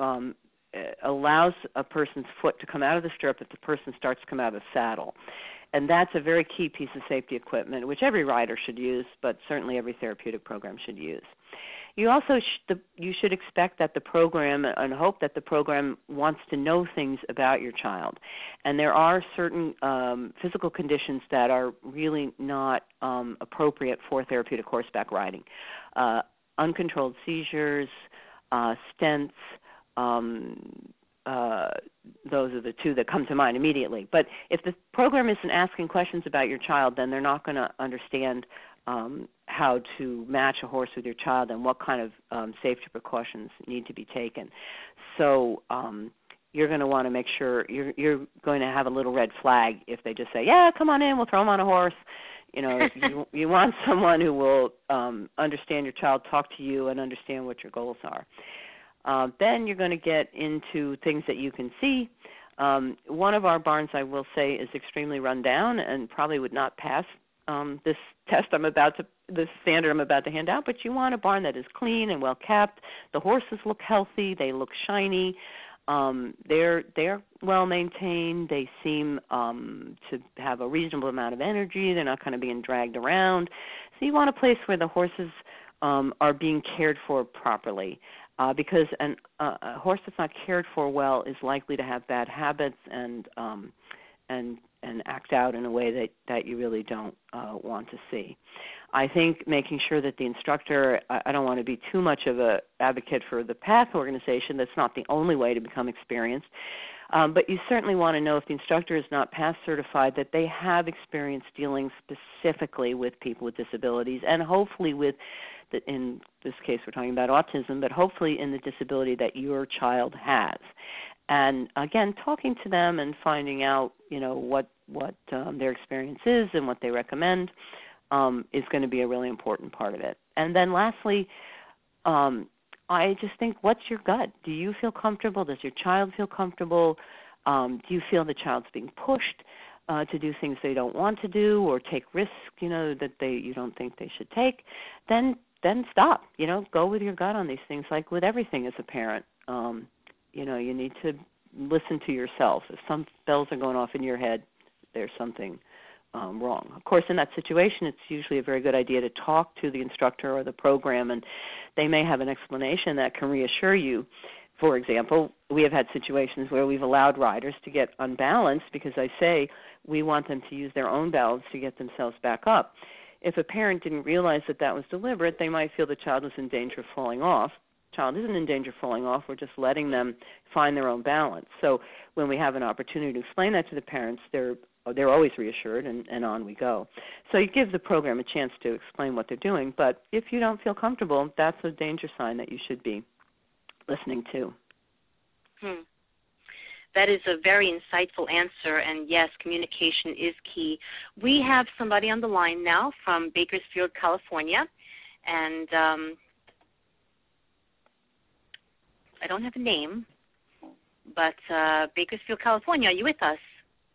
allows a person's foot to come out of the stirrup if the person starts to come out of the saddle. And that's a very key piece of safety equipment, which every rider should use, but certainly every therapeutic program should use. You also you should expect that the program and hope that the program wants to know things about your child. And there are certain physical conditions that are really not appropriate for therapeutic horseback riding. Uncontrolled seizures, stents, those are the two that come to mind immediately. But if the program isn't asking questions about your child, then they're not going to understand how to match a horse with your child and what kind of safety precautions need to be taken. So you're going to want to make sure you're going to have a little red flag if they just say, yeah, come on in, we'll throw him on a horse. You want someone who will understand your child, talk to you, and understand what your goals are. Then you're going to get into things that you can see. One of our barns, I will say, is extremely run down and probably would not pass this test this standard I'm about to hand out, but you want a barn that is clean and well kept. The horses look healthy, they look shiny. They're well maintained. They seem to have a reasonable amount of energy. They're not kind of being dragged around. So you want a place where the horses are being cared for properly, because a horse that's not cared for well is likely to have bad habits and act out in a way that you really don't want to see. I think making sure that the instructor, I don't want to be too much of an advocate for the PATH organization. That's not the only way to become experienced. But you certainly want to know if the instructor is not PATH certified that they have experience dealing specifically with people with disabilities, and hopefully in this case we're talking about autism, but hopefully in the disability that your child has. And again, talking to them and finding out, what their experience is and what they recommend is going to be a really important part of it. And then lastly, I just think, what's your gut? Do you feel comfortable? Does your child feel comfortable? Do you feel the child's being pushed to do things they don't want to do or take risks, that you don't think they should take? Then stop. Go with your gut on these things. Like with everything as a parent, you need to listen to yourself. If some bells are going off in your head, there's something wrong. Of course, in that situation, it's usually a very good idea to talk to the instructor or the program, and they may have an explanation that can reassure you. For example, we have had situations where we've allowed riders to get unbalanced because I say we want them to use their own balance to get themselves back up. If a parent didn't realize that was deliberate, they might feel the child was in danger of falling off. Child isn't in danger of falling off. We're just letting them find their own balance. So when we have an opportunity to explain that to the parents, they're always reassured, and on we go. So you give the program a chance to explain what they're doing, but if you don't feel comfortable, that's a danger sign that you should be listening to. That is a very insightful answer, and yes, communication is key. We have somebody on the line now from Bakersfield, California, and I don't have a name, but Bakersfield, California, are you with us?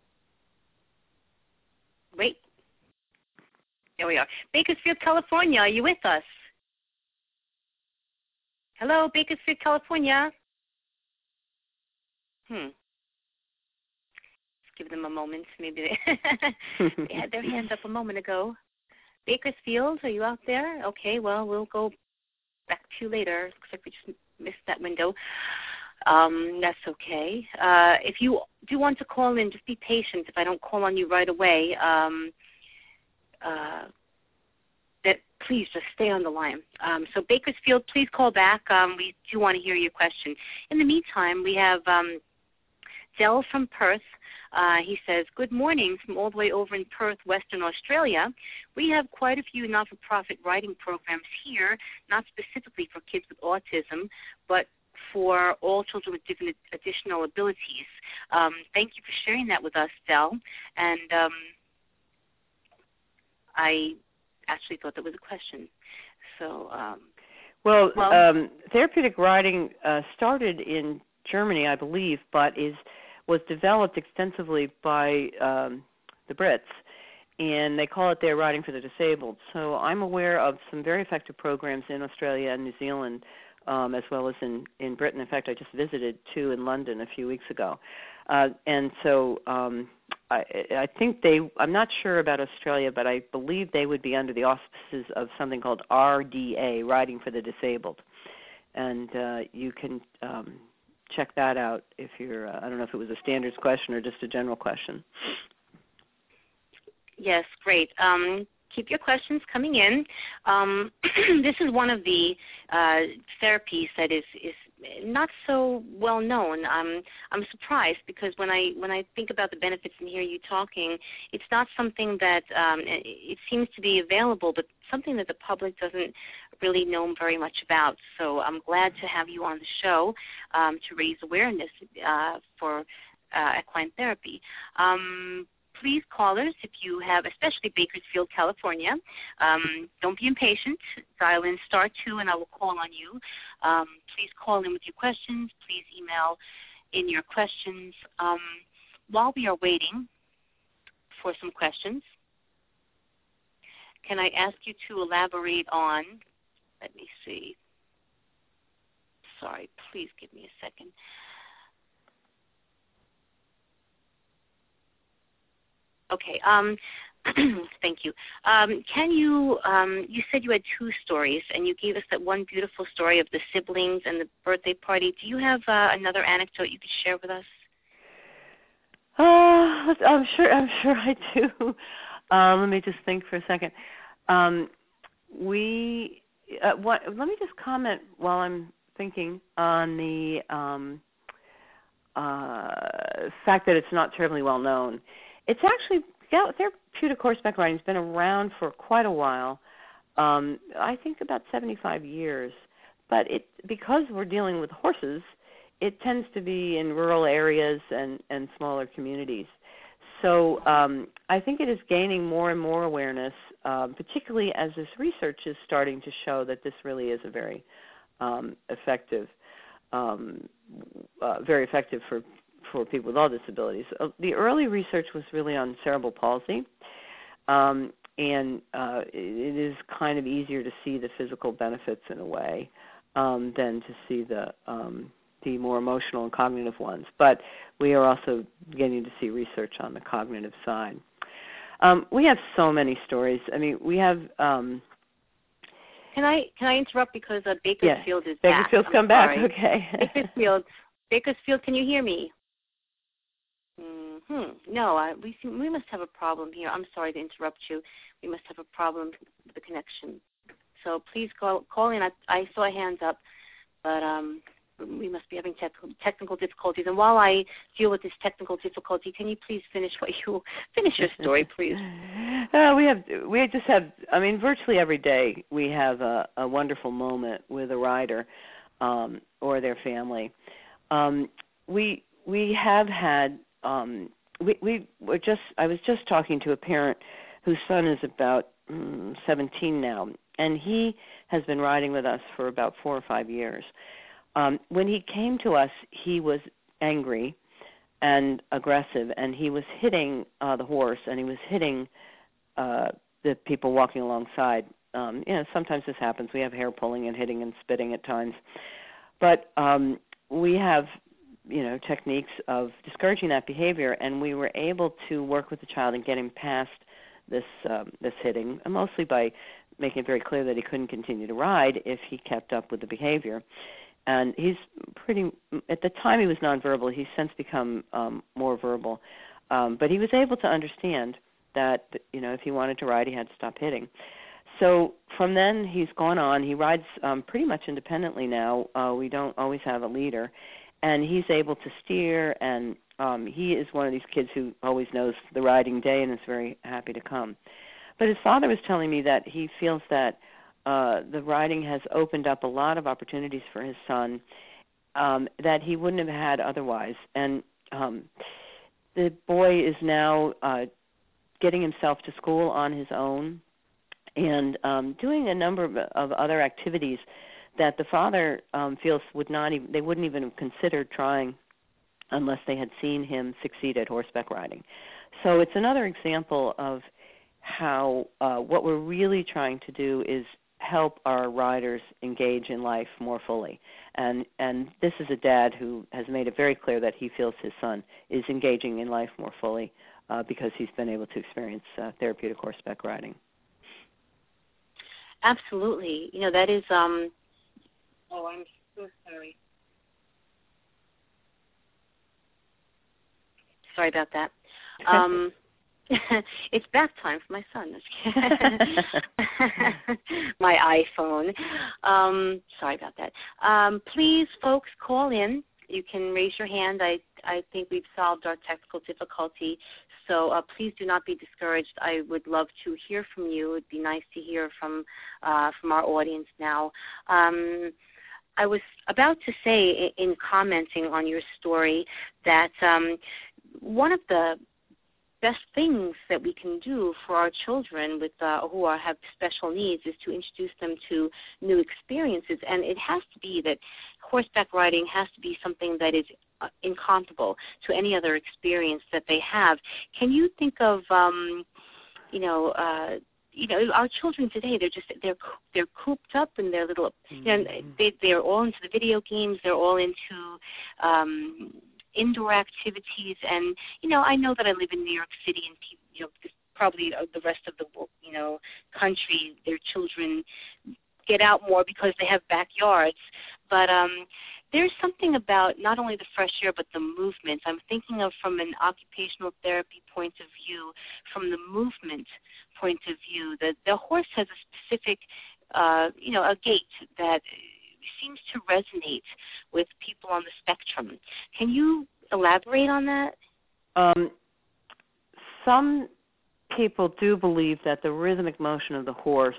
Wait. There we are. Bakersfield, California, are you with us? Hello, Bakersfield, California. Let's give them a moment. Maybe they had their hands up a moment ago. Bakersfield, are you out there? Okay, well, we'll go back to you later. Looks like we just missed that window. That's okay. If you do want to call in, just be patient. If I don't call on you right away, please just stay on the line. So Bakersfield, please call back. We do want to hear your question. In the meantime, we have Del from Perth. He says, good morning from all the way over in Perth, Western Australia. We have quite a few not-for-profit writing programs here, not specifically for kids with autism, but for all children with different additional abilities. Thank you for sharing that with us, Del. And I actually thought that was a question. So, therapeutic writing started in Germany, I believe, but was developed extensively by the Brits, and they call it their writing for the disabled. So I'm aware of some very effective programs in Australia and New Zealand, as well as in Britain. In fact, I just visited two in London a few weeks ago. And so I think I'm not sure about Australia, but I believe they would be under the auspices of something called RDA, Writing for the Disabled. And you can check that out if you're, I don't know if it was a standards question or just a general question. Yes, great. Keep your questions coming in. This is one of the therapies that is not so well known. I'm surprised because when I think about the benefits and hear you talking, it's not something that it seems to be available, but something that the public doesn't really know very much about. So I'm glad to have you on the show to raise awareness for equine therapy. Please, callers, if you have, especially Bakersfield, California, don't be impatient. Dial in *2 and I will call on you. Please call in with your questions. Please email in your questions. While we are waiting for some questions, can I ask you to elaborate on, let me see. Sorry, please give me a second. Okay, thank you. Can you, you said you had 2 stories, and you gave us that one beautiful story of the siblings and the birthday party. Do you have another anecdote you could share with us? I'm sure I do. Let me just think for a second. Let me just comment while I'm thinking on the fact that it's not terribly well known. It's actually, therapeutic horseback riding has been around for quite a while, I think about 75 years. But because we're dealing with horses, it tends to be in rural areas and smaller communities. So I think it is gaining more and more awareness, particularly as this research is starting to show that this really is a very effective for people with all disabilities. The early research was really on cerebral palsy, and it is kind of easier to see the physical benefits in a way than to see the more emotional and cognitive ones. But we are also beginning to see research on the cognitive side. We have so many stories. I mean, we have. Can I interrupt because Bakersfield is back? Bakersfield's come back. Okay. Bakersfield, can you hear me? No, we must have a problem here. I'm sorry to interrupt you. We must have a problem with the connection. So please call in. I saw hands up, but we must be having technical difficulties. And while I deal with this technical difficulty, can you please finish your story, please? We just have. I mean, virtually every day we have a wonderful moment with a rider or their family. We have had. I was just talking to a parent whose son is about 17 now, and he has been riding with us for about 4 or 5 years. When he came to us, he was angry and aggressive, and he was hitting the horse, and he was hitting the people walking alongside. Sometimes this happens. We have hair pulling and hitting and spitting at times. But we have techniques of discouraging that behavior, and we were able to work with the child and get him past this hitting, mostly by making it very clear that he couldn't continue to ride if he kept up with the behavior. And he's at the time he was nonverbal. He's since become more verbal. But he was able to understand that, if he wanted to ride, he had to stop hitting. So from then, he's gone on. He rides pretty much independently now. We don't always have a leader. And he's able to steer, and he is one of these kids who always knows the riding day and is very happy to come. But his father was telling me that he feels that the riding has opened up a lot of opportunities for his son that he wouldn't have had otherwise. And the boy is now getting himself to school on his own and doing a number of other activities that the father feels they wouldn't even have considered trying unless they had seen him succeed at horseback riding. So it's another example of how what we're really trying to do is help our riders engage in life more fully. And this is a dad who has made it very clear that he feels his son is engaging in life more fully because he's been able to experience therapeutic horseback riding. Absolutely. That is... Oh, I'm so sorry. Sorry about that. It's bath time for my son. My iPhone. Sorry about that. Please, folks, call in. You can raise your hand. I think we've solved our technical difficulty. So please do not be discouraged. I would love to hear from you. It would be nice to hear from our audience now. I was about to say in commenting on your story that one of the best things that we can do for our children with who have special needs is to introduce them to new experiences. And it has to be that horseback riding has to be something that is incomparable to any other experience that they have. Can you think of, our children today? They're cooped up in their little. They're all into the video games. They're all into indoor activities, and I know that I live in New York City, and people, probably the rest of the country, their children get out more because they have backyards. But there's something about not only the fresh air but the movement. I'm thinking of from an occupational therapy point of view, from the movement point of view, that the horse has a specific, a gait that seems to resonate with people on the spectrum. Can you elaborate on that? Some people do believe that the rhythmic motion of the horse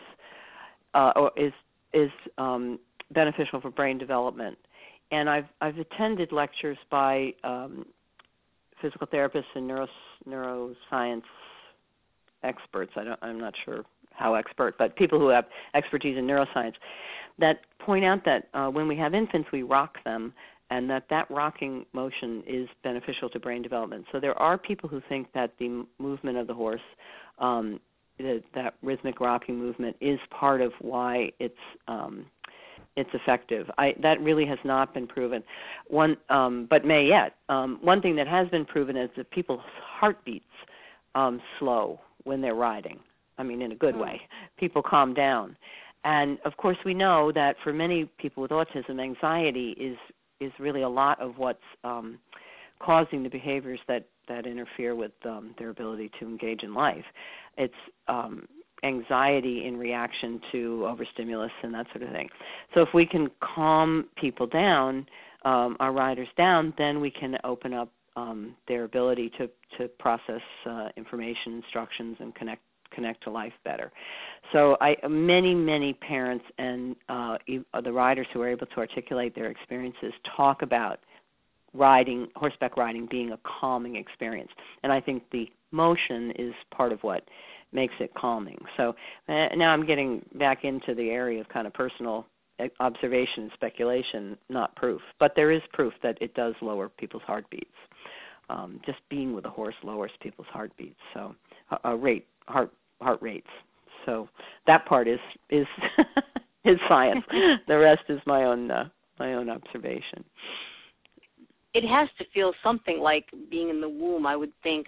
is beneficial for brain development. And I've attended lectures by physical therapists and neuroscience experts. I'm not sure how expert, but people who have expertise in neuroscience that point out that when we have infants, we rock them, and that rocking motion is beneficial to brain development. So there are people who think that the movement of the horse, that rhythmic rocking movement, is part of why it's effective. That really has not been proven. But may yet. One thing that has been proven is that people's heartbeats slow when they're riding. I mean, in a good way. People calm down. And, of course, we know that for many people with autism, anxiety is really a lot of what's causing the behaviors that interfere with their ability to engage in life. It's anxiety in reaction to overstimulus and that sort of thing. So if we can calm people down, our riders down, then we can open up their ability to process information, instructions, and connect to life better. So many parents and the riders who are able to articulate their experiences talk about horseback riding being a calming experience. And I think the motion is part of what makes it calming. So now I'm getting back into the area of kind of personal observation and speculation, not proof. But there is proof that it does lower people's heartbeats. Just being with a horse lowers people's heartbeats, so heart rates. So that part is is science. The rest is my own observation. It has to feel something like being in the womb, I would think.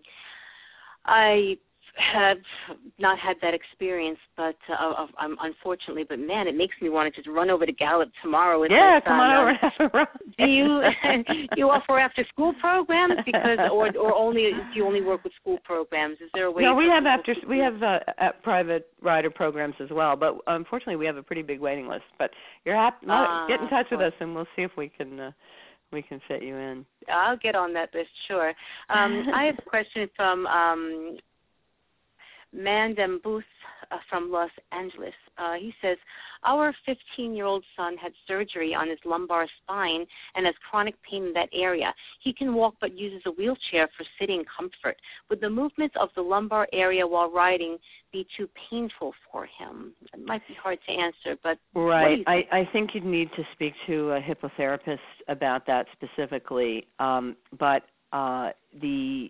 I have not had that experience, but unfortunately, but man, it makes me want to just run over to Gallup tomorrow. With come on over and have a run. Do you offer after school programs or only do you only work with school programs? Is there a way? No, we have private rider programs as well, but unfortunately, we have a pretty big waiting list. But you're get in touch with us, and we'll see if we can fit you in. I'll get on that list, sure. I have a question from Mandem Booth from Los Angeles. He says, our 15-year-old son had surgery on his lumbar spine and has chronic pain in that area. He can walk but uses a wheelchair for sitting comfort. Would the movements of the lumbar area while riding be too painful for him? It might be hard to answer, but right. I think you'd need to speak to a hippotherapist about that specifically. But the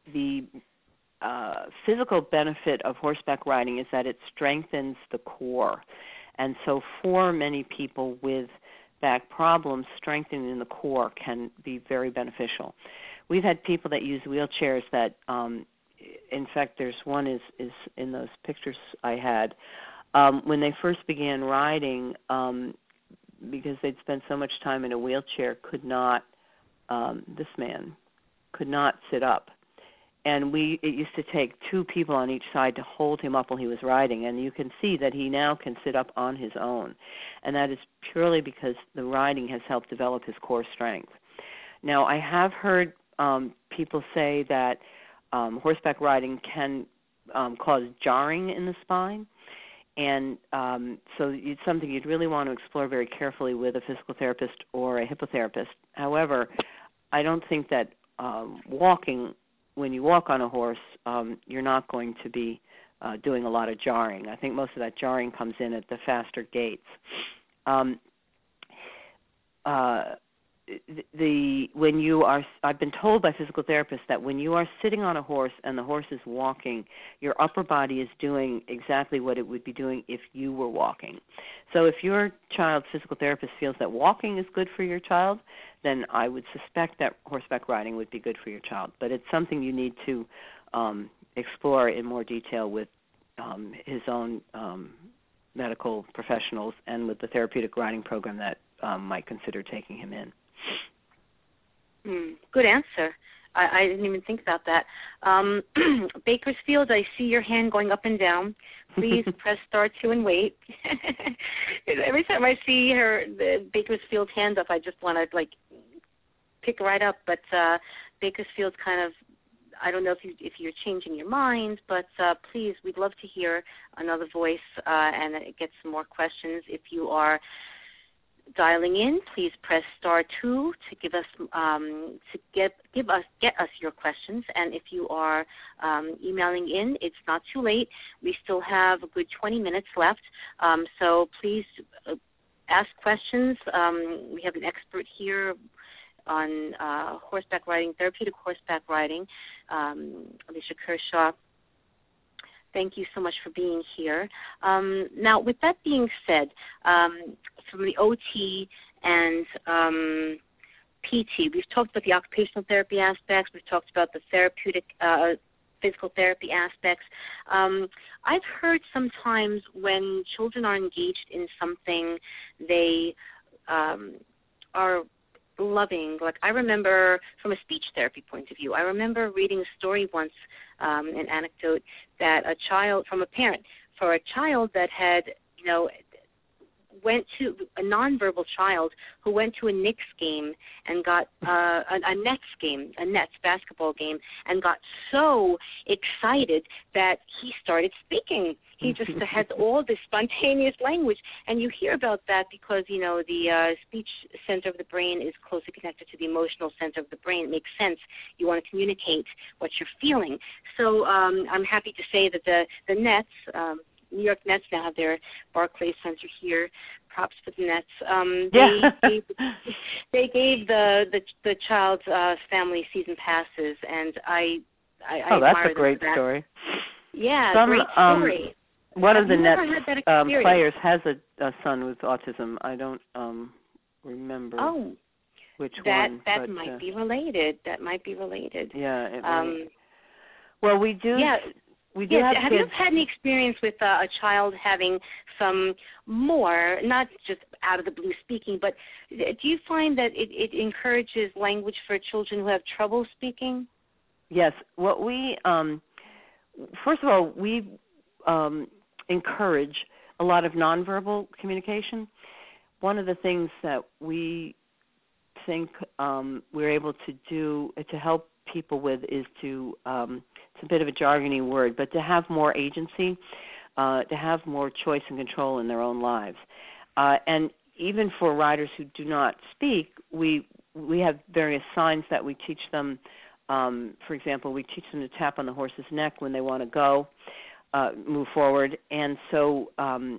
physical benefit of horseback riding is that it strengthens the core. And so for many people with back problems, strengthening the core can be very beneficial. We've had people that use wheelchairs that, in fact, there's one is in those pictures I had, when they first began riding, because they'd spent so much time in a wheelchair, this man could not sit up. and it used to take two people on each side to hold him up while he was riding, and you can see that he now can sit up on his own, and that is purely because the riding has helped develop his core strength. Now, I have heard people say that horseback riding can cause jarring in the spine, and so it's something you'd really want to explore very carefully with a physical therapist or a hippotherapist. However, I don't think that when you walk on a horse, you're not going to be doing a lot of jarring. I think most of that jarring comes in at the faster gaits. I've been told by physical therapists that when you are sitting on a horse and the horse is walking, your upper body is doing exactly what it would be doing if you were walking. So if your child's physical therapist feels that walking is good for your child, then I would suspect that horseback riding would be good for your child. But it's something you need to explore in more detail with his own medical professionals and with the therapeutic riding program that might consider taking him in. Good answer. I didn't even think about that. Bakersfield, I see your hand going up and down. Please press star 2 and wait. Every time I see the Bakersfield hand up, I just want to pick right up. But Bakersfield's kind of, I don't know if you're changing your mind, but please, we'd love to hear another voice and get some more questions. If you are dialing in, please press star 2 to give us get us your questions. And if you are emailing in, it's not too late. We still have a good 20 minutes left. So please ask questions. We have an expert here on horseback riding, therapeutic horseback riding, Alicia Kershaw. Thank you so much for being here. Now, with that being said, from the OT and PT, we've talked about the occupational therapy aspects. We've talked about the therapeutic physical therapy aspects. I've heard sometimes when children are engaged in something, they are loving. Like I remember from a speech therapy point of view, I remember reading a story once, an anecdote, that a child, from a parent, for a child that had, went to a nonverbal child who went to a Knicks game and got a Nets basketball game, and got so excited that he started speaking. He just has all this spontaneous language, and you hear about that because, the speech center of the brain is closely connected to the emotional center of the brain. It makes sense. You want to communicate what you're feeling. So I'm happy to say that the Nets, New York Nets now have their Barclays Center here. Props for the Nets. They gave the child's family season passes, and I that's a great story. Yeah, great story. One of the Nets players has a son with autism. I don't remember which one. That might be related. Yeah. Well, we do. Yeah. We do have kids. You had any experience with a child having some more, not just out of the blue speaking, but do you find that it encourages language for children who have trouble speaking? Yes. What we, first of all, we encourage a lot of nonverbal communication. One of the things that we think we're able to do to help people with is to it's a bit of a jargony word, but to have more agency, to have more choice and control in their own lives. And even for riders who do not speak, we have various signs that we teach them. For example, we teach them to tap on the horse's neck when they want to go, move forward. And so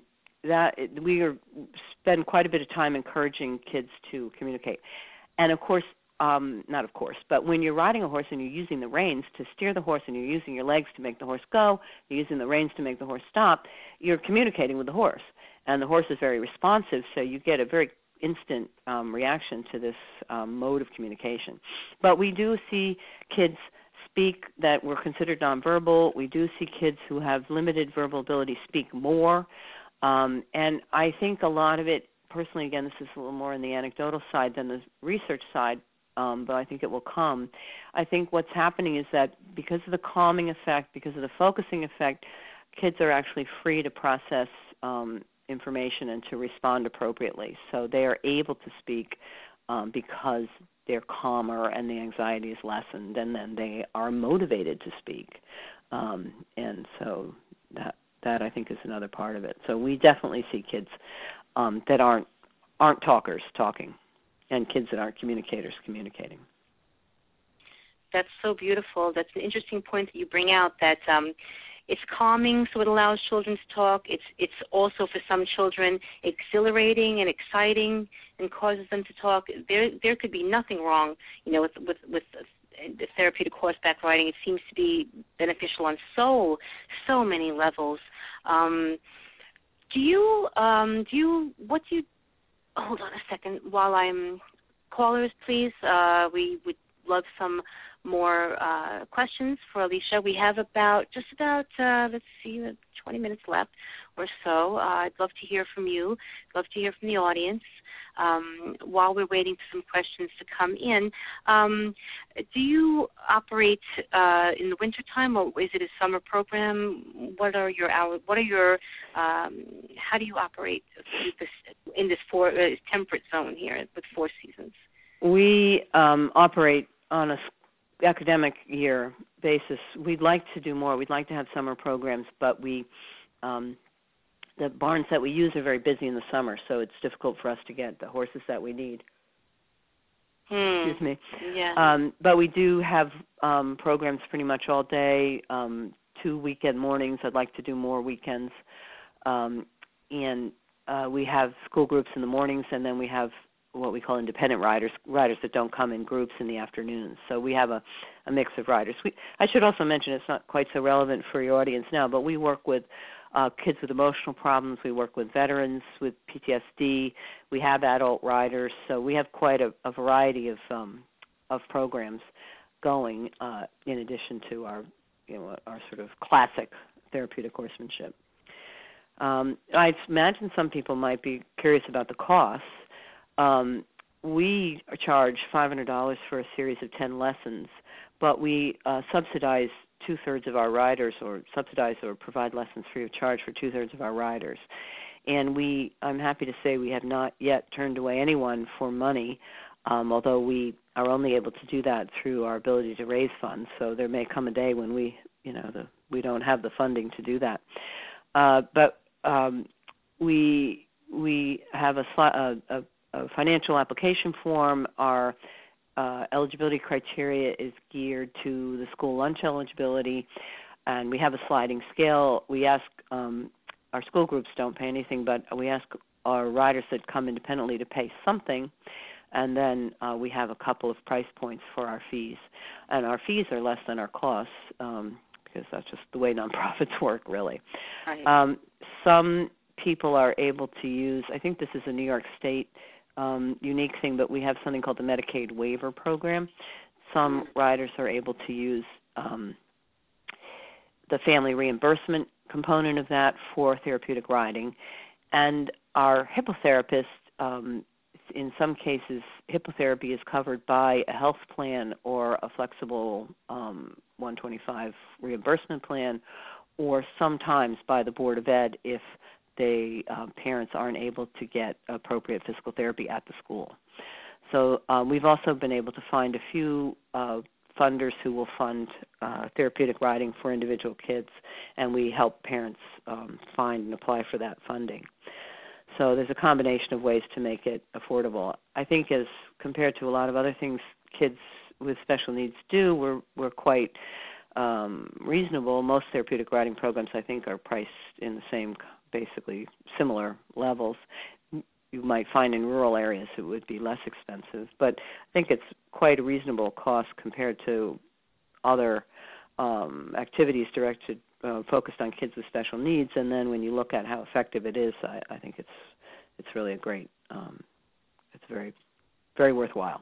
spend quite a bit of time encouraging kids to communicate. And of course, but when you're riding a horse and you're using the reins to steer the horse and you're using your legs to make the horse go, you're using the reins to make the horse stop, you're communicating with the horse. And the horse is very responsive, so you get a very instant reaction to this mode of communication. But we do see kids speak that were considered nonverbal. We do see kids who have limited verbal ability speak more. And I think a lot of it, personally, again, this is a little more on the anecdotal side than the research side, but I think it will come. I think what's happening is that because of the calming effect, because of the focusing effect, kids are actually free to process information and to respond appropriately. So they are able to speak because they're calmer and the anxiety is lessened, and then they are motivated to speak. And so that I think is another part of it. So we definitely see kids that aren't talkers talking, and kids that aren't communicators communicating. That's so beautiful. That's an interesting point that you bring out, that it's calming, so it allows children to talk. It's also, for some children, exhilarating and exciting and causes them to talk. There could be nothing wrong, with the therapeutic horseback riding. It seems to be beneficial on so many levels. Hold on a second while I'm, callers, please. We would love some more questions for Alicia. We have about 20 minutes left or so. I'd love to hear from you. Love to hear from the audience. While we're waiting for some questions to come in, do you operate in the wintertime, or is it a summer program? What are your hours? How do you operate in this temperate zone here with 4 seasons? We operate on a academic year basis. We'd like to do more. We'd like to have summer programs, but the barns that we use are very busy in the summer, so it's difficult for us to get the horses that we need. Excuse me. Yeah. But we do have programs pretty much all day, 2 weekend mornings. I'd like to do more weekends. And we have school groups in the mornings, and then we have what we call independent riders that don't come in groups in the afternoons. So we have a mix of riders. I should also mention, it's not quite so relevant for your audience now, but we work with kids with emotional problems. We work with veterans with PTSD. We have adult riders. So we have quite a variety of programs going in addition to our sort of classic therapeutic horsemanship. I imagine some people might be curious about the costs. We charge $500 for a series of 10 lessons, but we subsidize 2/3 of our riders, or subsidize or provide lessons free of charge for 2/3 of our riders. And I'm happy to say we have not yet turned away anyone for money, although we are only able to do that through our ability to raise funds. So there may come a day when we don't have the funding to do that. But we have a financial application form. Our eligibility criteria is geared to the school lunch eligibility, and we have a sliding scale. We ask our school groups don't pay anything, but we ask our riders that come independently to pay something, and then we have a couple of price points for our fees. And our fees are less than our costs because that's just the way nonprofits work, really. Right. Some people are able to use, I think this is a New York State unique thing, but we have something called the Medicaid waiver program. Some riders are able to use the family reimbursement component of that for therapeutic riding. And our hippotherapist, in some cases, hippotherapy is covered by a health plan or a flexible 125 reimbursement plan, or sometimes by the Board of Ed if parents aren't able to get appropriate physical therapy at the school. So we've also been able to find a few funders who will fund therapeutic riding for individual kids, and we help parents find and apply for that funding. So there's a combination of ways to make it affordable. I think as compared to a lot of other things kids with special needs do, we're quite reasonable. Most therapeutic riding programs, I think, are priced in the same, basically similar levels. You might find in rural areas it would be less expensive, but I think it's quite a reasonable cost compared to other activities focused on kids with special needs. And then when you look at how effective it is, I think it's really a great, it's very, very worthwhile.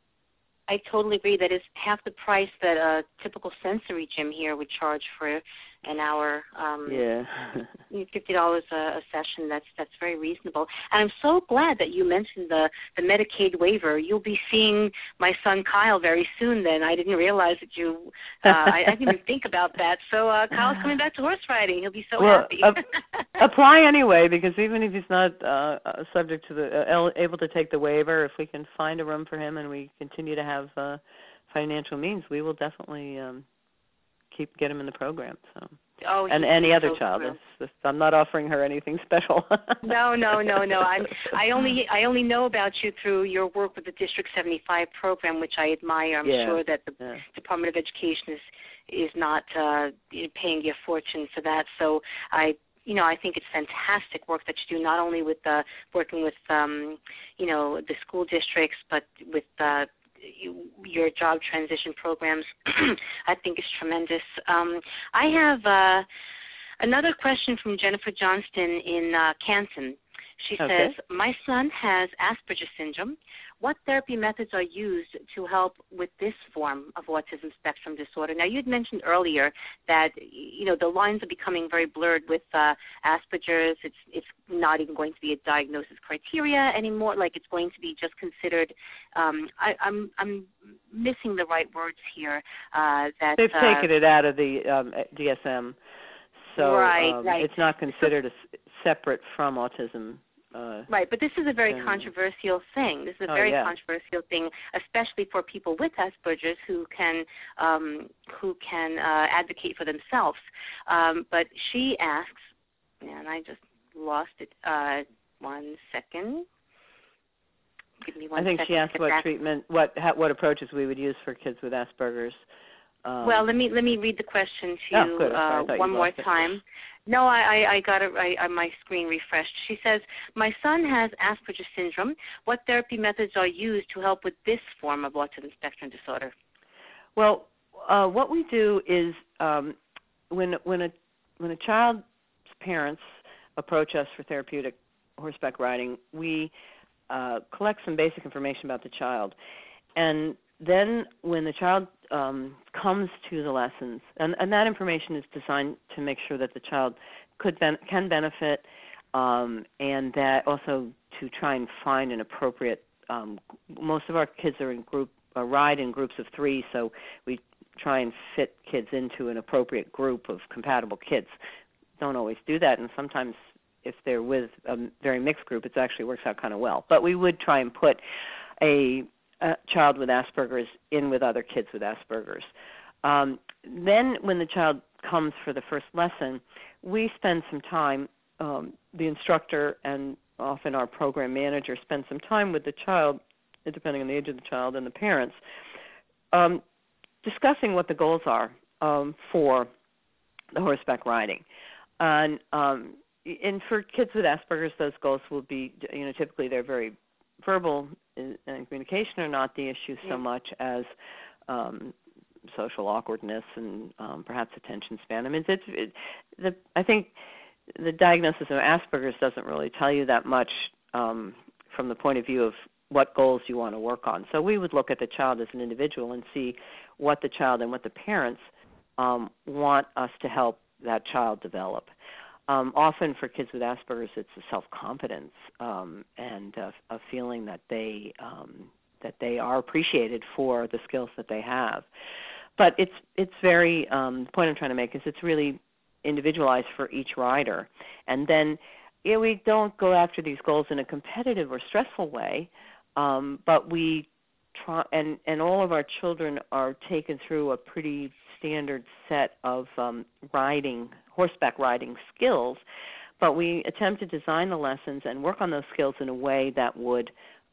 I totally agree. That is half the price that a typical sensory gym here would charge for an hour. Yeah. $50 a session. That's very reasonable. And I'm so glad that you mentioned the Medicaid waiver. You'll be seeing my son Kyle very soon. Then I didn't realize that you. I didn't even think about that. So Kyle's coming back to horse riding. He'll be so happy. Apply anyway, because even if he's not subject to the able to take the waiver, if we can find a room for him and we continue to have financial means, we will definitely get him in the program. So. Oh, and any other child. I'm not offering her anything special. No. I only know about you through your work with the District 75 program, which I admire. I'm sure that the Department of Education is not paying you a fortune for that. So I think it's fantastic work that you do, not only with working with the school districts, but with your job transition programs. I think is tremendous. I have another question from Jennifer Johnston in Canton. She says, my son has Asperger's syndrome. What therapy methods are used to help with this form of autism spectrum disorder? Now, you had mentioned earlier that, the lines are becoming very blurred with Asperger's. It's not even going to be a diagnosis criteria anymore. Like, it's going to be just considered, I'm missing the right words here. That they've taken it out of the DSM. So right. It's not considered separate from autism. Right, but this is a very controversial thing. This is a very controversial thing, especially for people with Asperger's who can advocate for themselves. But she asks, and I just lost it. 1 second. Give me 1 second. I think she asked what treatment, what approaches we would use for kids with Asperger's. Well, let me read the question to you one more time. No, I got it right. My screen refreshed. She says, my son has Asperger's syndrome. What therapy methods are used to help with this form of autism spectrum disorder? Well, what we do is when a child's parents approach us for therapeutic horseback riding, we collect some basic information about the child. And then when the child comes to the lessons, and that information is designed to make sure that the child can benefit, and that also to try and find an appropriate, most of our kids are ride in groups of 3, so we try and fit kids into an appropriate group of compatible kids. Don't always do that, and sometimes if they're with a very mixed group, it actually works out kind of well. But we would try and put a child with Asperger's in with other kids with Asperger's. Then when the child comes for the first lesson, we spend some time, the instructor and often our program manager spend some time with the child, depending on the age of the child and the parents, discussing what the goals are for the horseback riding. And for kids with Asperger's, those goals will be, typically they're very verbal, and communication are not the issue so much as social awkwardness and perhaps attention span. I mean, I think the diagnosis of Asperger's doesn't really tell you that much from the point of view of what goals you want to work on. So we would look at the child as an individual and see what the child and what the parents want us to help that child develop. Often for kids with Asperger's, it's a self-confidence and a feeling that they are appreciated for the skills that they have. But it's very the point I'm trying to make is it's really individualized for each rider. And then we don't go after these goals in a competitive or stressful way, but we try, and all of our children are taken through a pretty standard set of horseback riding skills, but we attempt to design the lessons and work on those skills in a way that would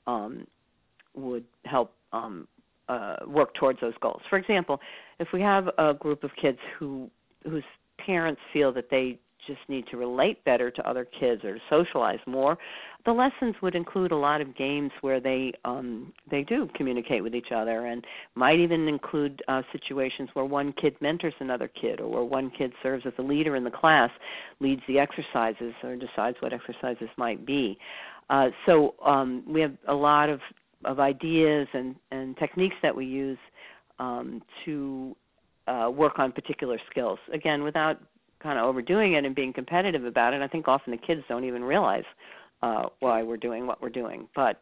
help work towards those goals. For example, if we have a group of kids whose parents feel that they just need to relate better to other kids or to socialize more, the lessons would include a lot of games where they do communicate with each other, and might even include situations where one kid mentors another kid, or where one kid serves as a leader in the class, leads the exercises, or decides what exercises might be. So we have a lot of ideas and techniques that we use to work on particular skills. Again, without kind of overdoing it and being competitive about it. I think often the kids don't even realize why we're doing what we're doing. But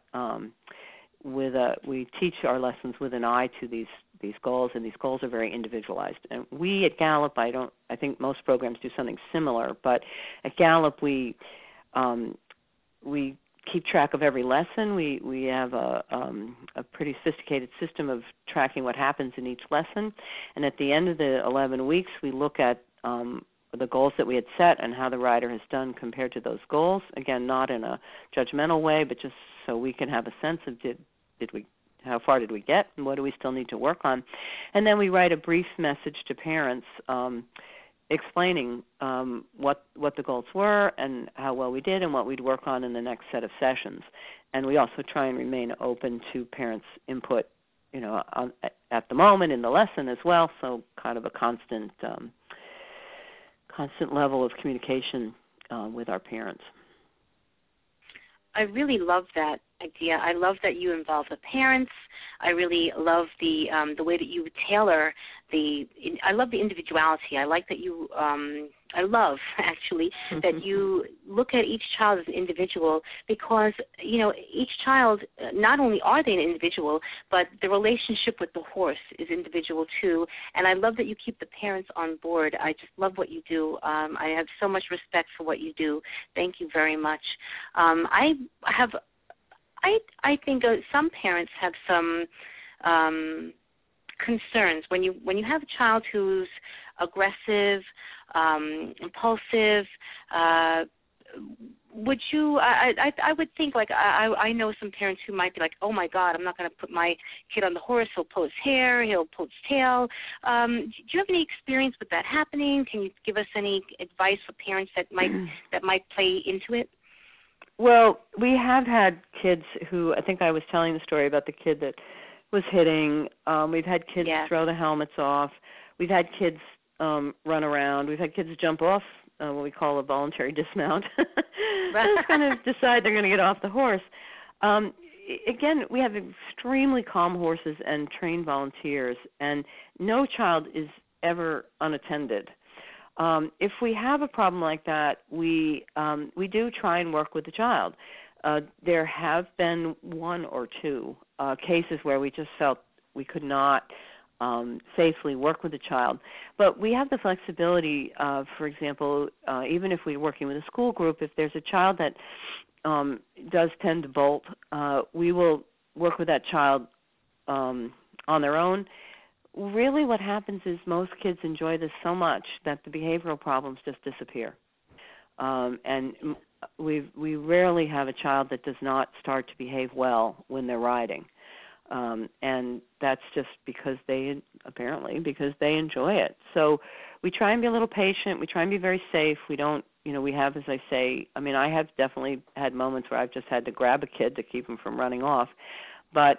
we teach our lessons with an eye to these goals, and these goals are very individualized. And we at Gallup, I think most programs do something similar, but at Gallup we keep track of every lesson. We have a pretty sophisticated system of tracking what happens in each lesson. And at the end of the 11 weeks, we look at the goals that we had set and how the rider has done compared to those goals. Again, not in a judgmental way, but just so we can have a sense of how far did we get and what do we still need to work on. And then we write a brief message to parents explaining what the goals were and how well we did and what we'd work on in the next set of sessions. And we also try and remain open to parents' input, at the moment in the lesson as well, so kind of a constant level of communication with our parents. I really love that idea. I love that you involve the parents. I really love the way that you tailor I love the individuality. I like that you I love actually that you look at each child as an individual, because each child, not only are they an individual, but the relationship with the horse is individual too. And I love that you keep the parents on board. I just love what you do. I have so much respect for what you do. Thank you very much. I think some parents have some concerns when you have a child who's aggressive, impulsive. Would you? I would think, like, I know some parents who might be like, oh my God, I'm not going to put my kid on the horse. He'll pull his hair. He'll pull his tail. Do you have any experience with that happening? Can you give us any advice for parents that might play into it? Well, we have had kids who, I think I was telling the story about the kid that was hitting. We've had kids throw the helmets off. We've had kids run around. We've had kids jump off what we call a voluntary dismount. Just kind of decide they're going to get off the horse. Again, we have extremely calm horses and trained volunteers, and no child is ever unattended. If we have a problem like that, we do try and work with the child. There have been one or two cases where we just felt we could not safely work with the child. But we have the flexibility, for example, even if we're working with a school group, if there's a child that does tend to bolt, we will work with that child on their own. Really what happens is most kids enjoy this so much that the behavioral problems just disappear. And we rarely have a child that does not start to behave well when they're riding. And that's just because they enjoy it. So we try and be a little patient. We try and be very safe. We don't, we have, as I say, I have definitely had moments where I've just had to grab a kid to keep him from running off. But,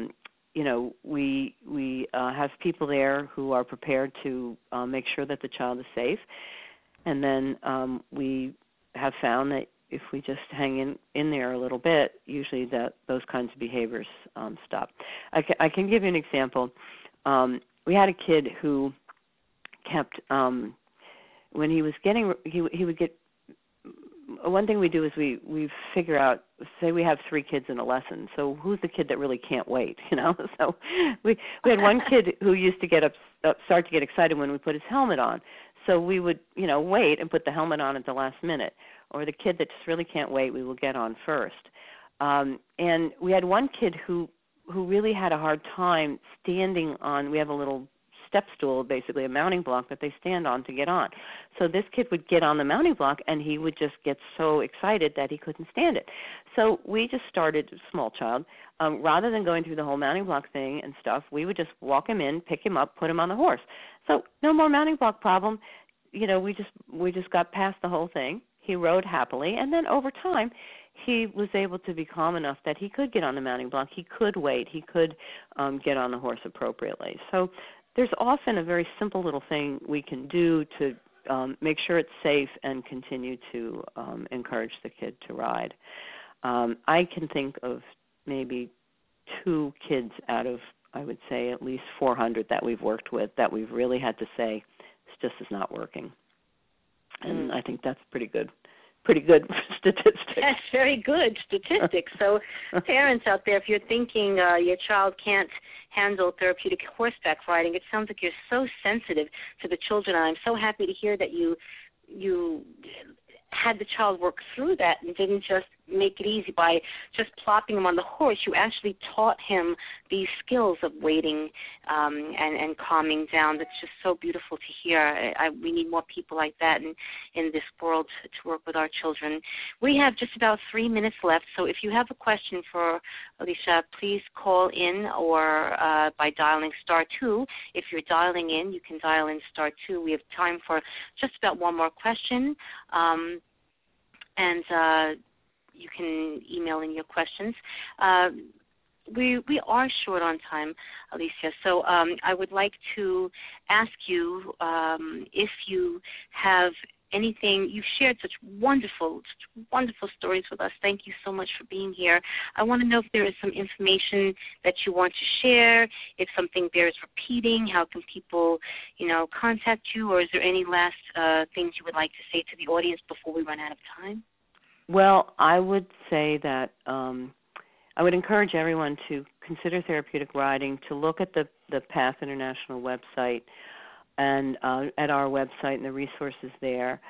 we have people there who are prepared to make sure that the child is safe. And then we have found that if we just hang in there a little bit, usually those kinds of behaviors stop. I can give you an example. We had a kid who kept, when he was getting, he would get, one thing we do is we figure out, say we have 3 kids in a lesson, so who's the kid that really can't wait, So we had one kid who used to start to get excited when we put his helmet on. So we would, wait and put the helmet on at the last minute. Or the kid that just really can't wait, we will get on first. And we had one kid who really had a hard time standing on, we have a little step stool, basically a mounting block that they stand on to get on. So this kid would get on the mounting block and he would just get so excited that he couldn't stand it. So we just started, small child, rather than going through the whole mounting block thing and stuff, we would just walk him in, pick him up, put him on the horse. So no more mounting block problem. We just got past the whole thing. He rode happily, and then over time, he was able to be calm enough that he could get on the mounting block. He could wait. He could get on the horse appropriately. So there's often a very simple little thing we can do to make sure it's safe and continue to encourage the kid to ride. I can think of maybe 2 kids out of, I would say, at least 400 that we've worked with that we've really had to say, this just is not working. And I think that's pretty good statistics. That's very good statistics. So parents out there, if you're thinking your child can't handle therapeutic horseback riding, it sounds like you're so sensitive to the children. And I'm so happy to hear that you had the child work through that and didn't just make it easy by just plopping him on the horse. You actually taught him these skills of waiting and calming down. That's just so beautiful to hear. We need more people like that in this world to work with our children. We have just about 3 minutes left, so if you have a question for Alicia, please call in or by dialing *2. If you're dialing in, you can dial in *2. We have time for just about one more question. And you can email in your questions. We are short on time, Alicia, so I would like to ask you if you have anything. You've shared such wonderful stories with us. Thank you so much for being here. I want to know if there is some information that you want to share, if something bears repeating, how can people, contact you, or is there any last things you would like to say to the audience before we run out of time? Well, I would say that I would encourage everyone to consider therapeutic riding, to look at the PATH International website and at our website and the resources there.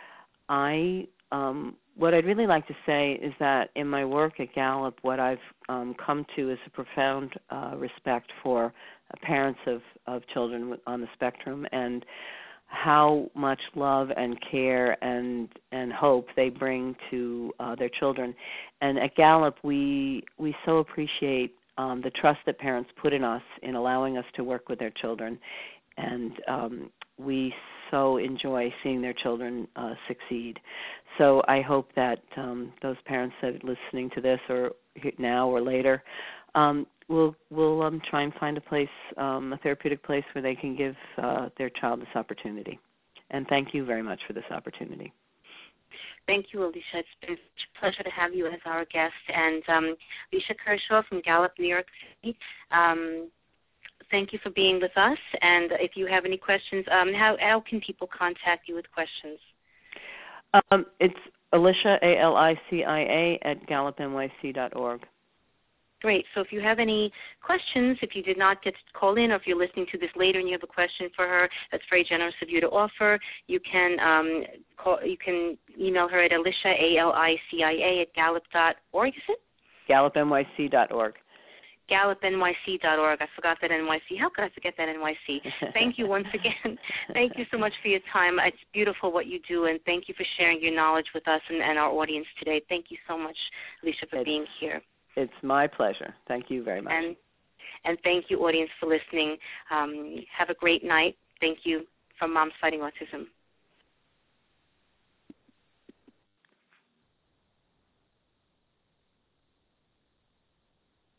What I'd really like to say is that in my work at Gallup, what I've come to is a profound respect for parents of children on the spectrum and how much love and care and hope they bring to their children. And at Gallup, we so appreciate the trust that parents put in us in allowing us to work with their children. And we so enjoy seeing their children succeed. So I hope that those parents that are listening to this or now or later we'll try and find a place, a therapeutic place where they can give their child this opportunity. And thank you very much for this opportunity. Thank you, Alicia. It's been a pleasure to have you as our guest. And Alicia Kershaw from Gallup, New York City, thank you for being with us. And if you have any questions, how can people contact you with questions? It's Alicia, ALICIA, at gallupnyc.org. Great. So if you have any questions, if you did not get to call in, or if you're listening to this later and you have a question for her, that's very generous of you to offer. You can you can email her at Alicia, ALICIA, at gallup.org, is it? gallupnyc.org. gallupnyc.org. I forgot that NYC. How could I forget that NYC? Thank you once again. Thank you so much for your time. It's beautiful what you do, and thank you for sharing your knowledge with us and our audience today. Thank you so much, Alicia, for being here. It's my pleasure. Thank you very much. And thank you, audience, for listening. Have a great night. Thank you from Moms Fighting Autism.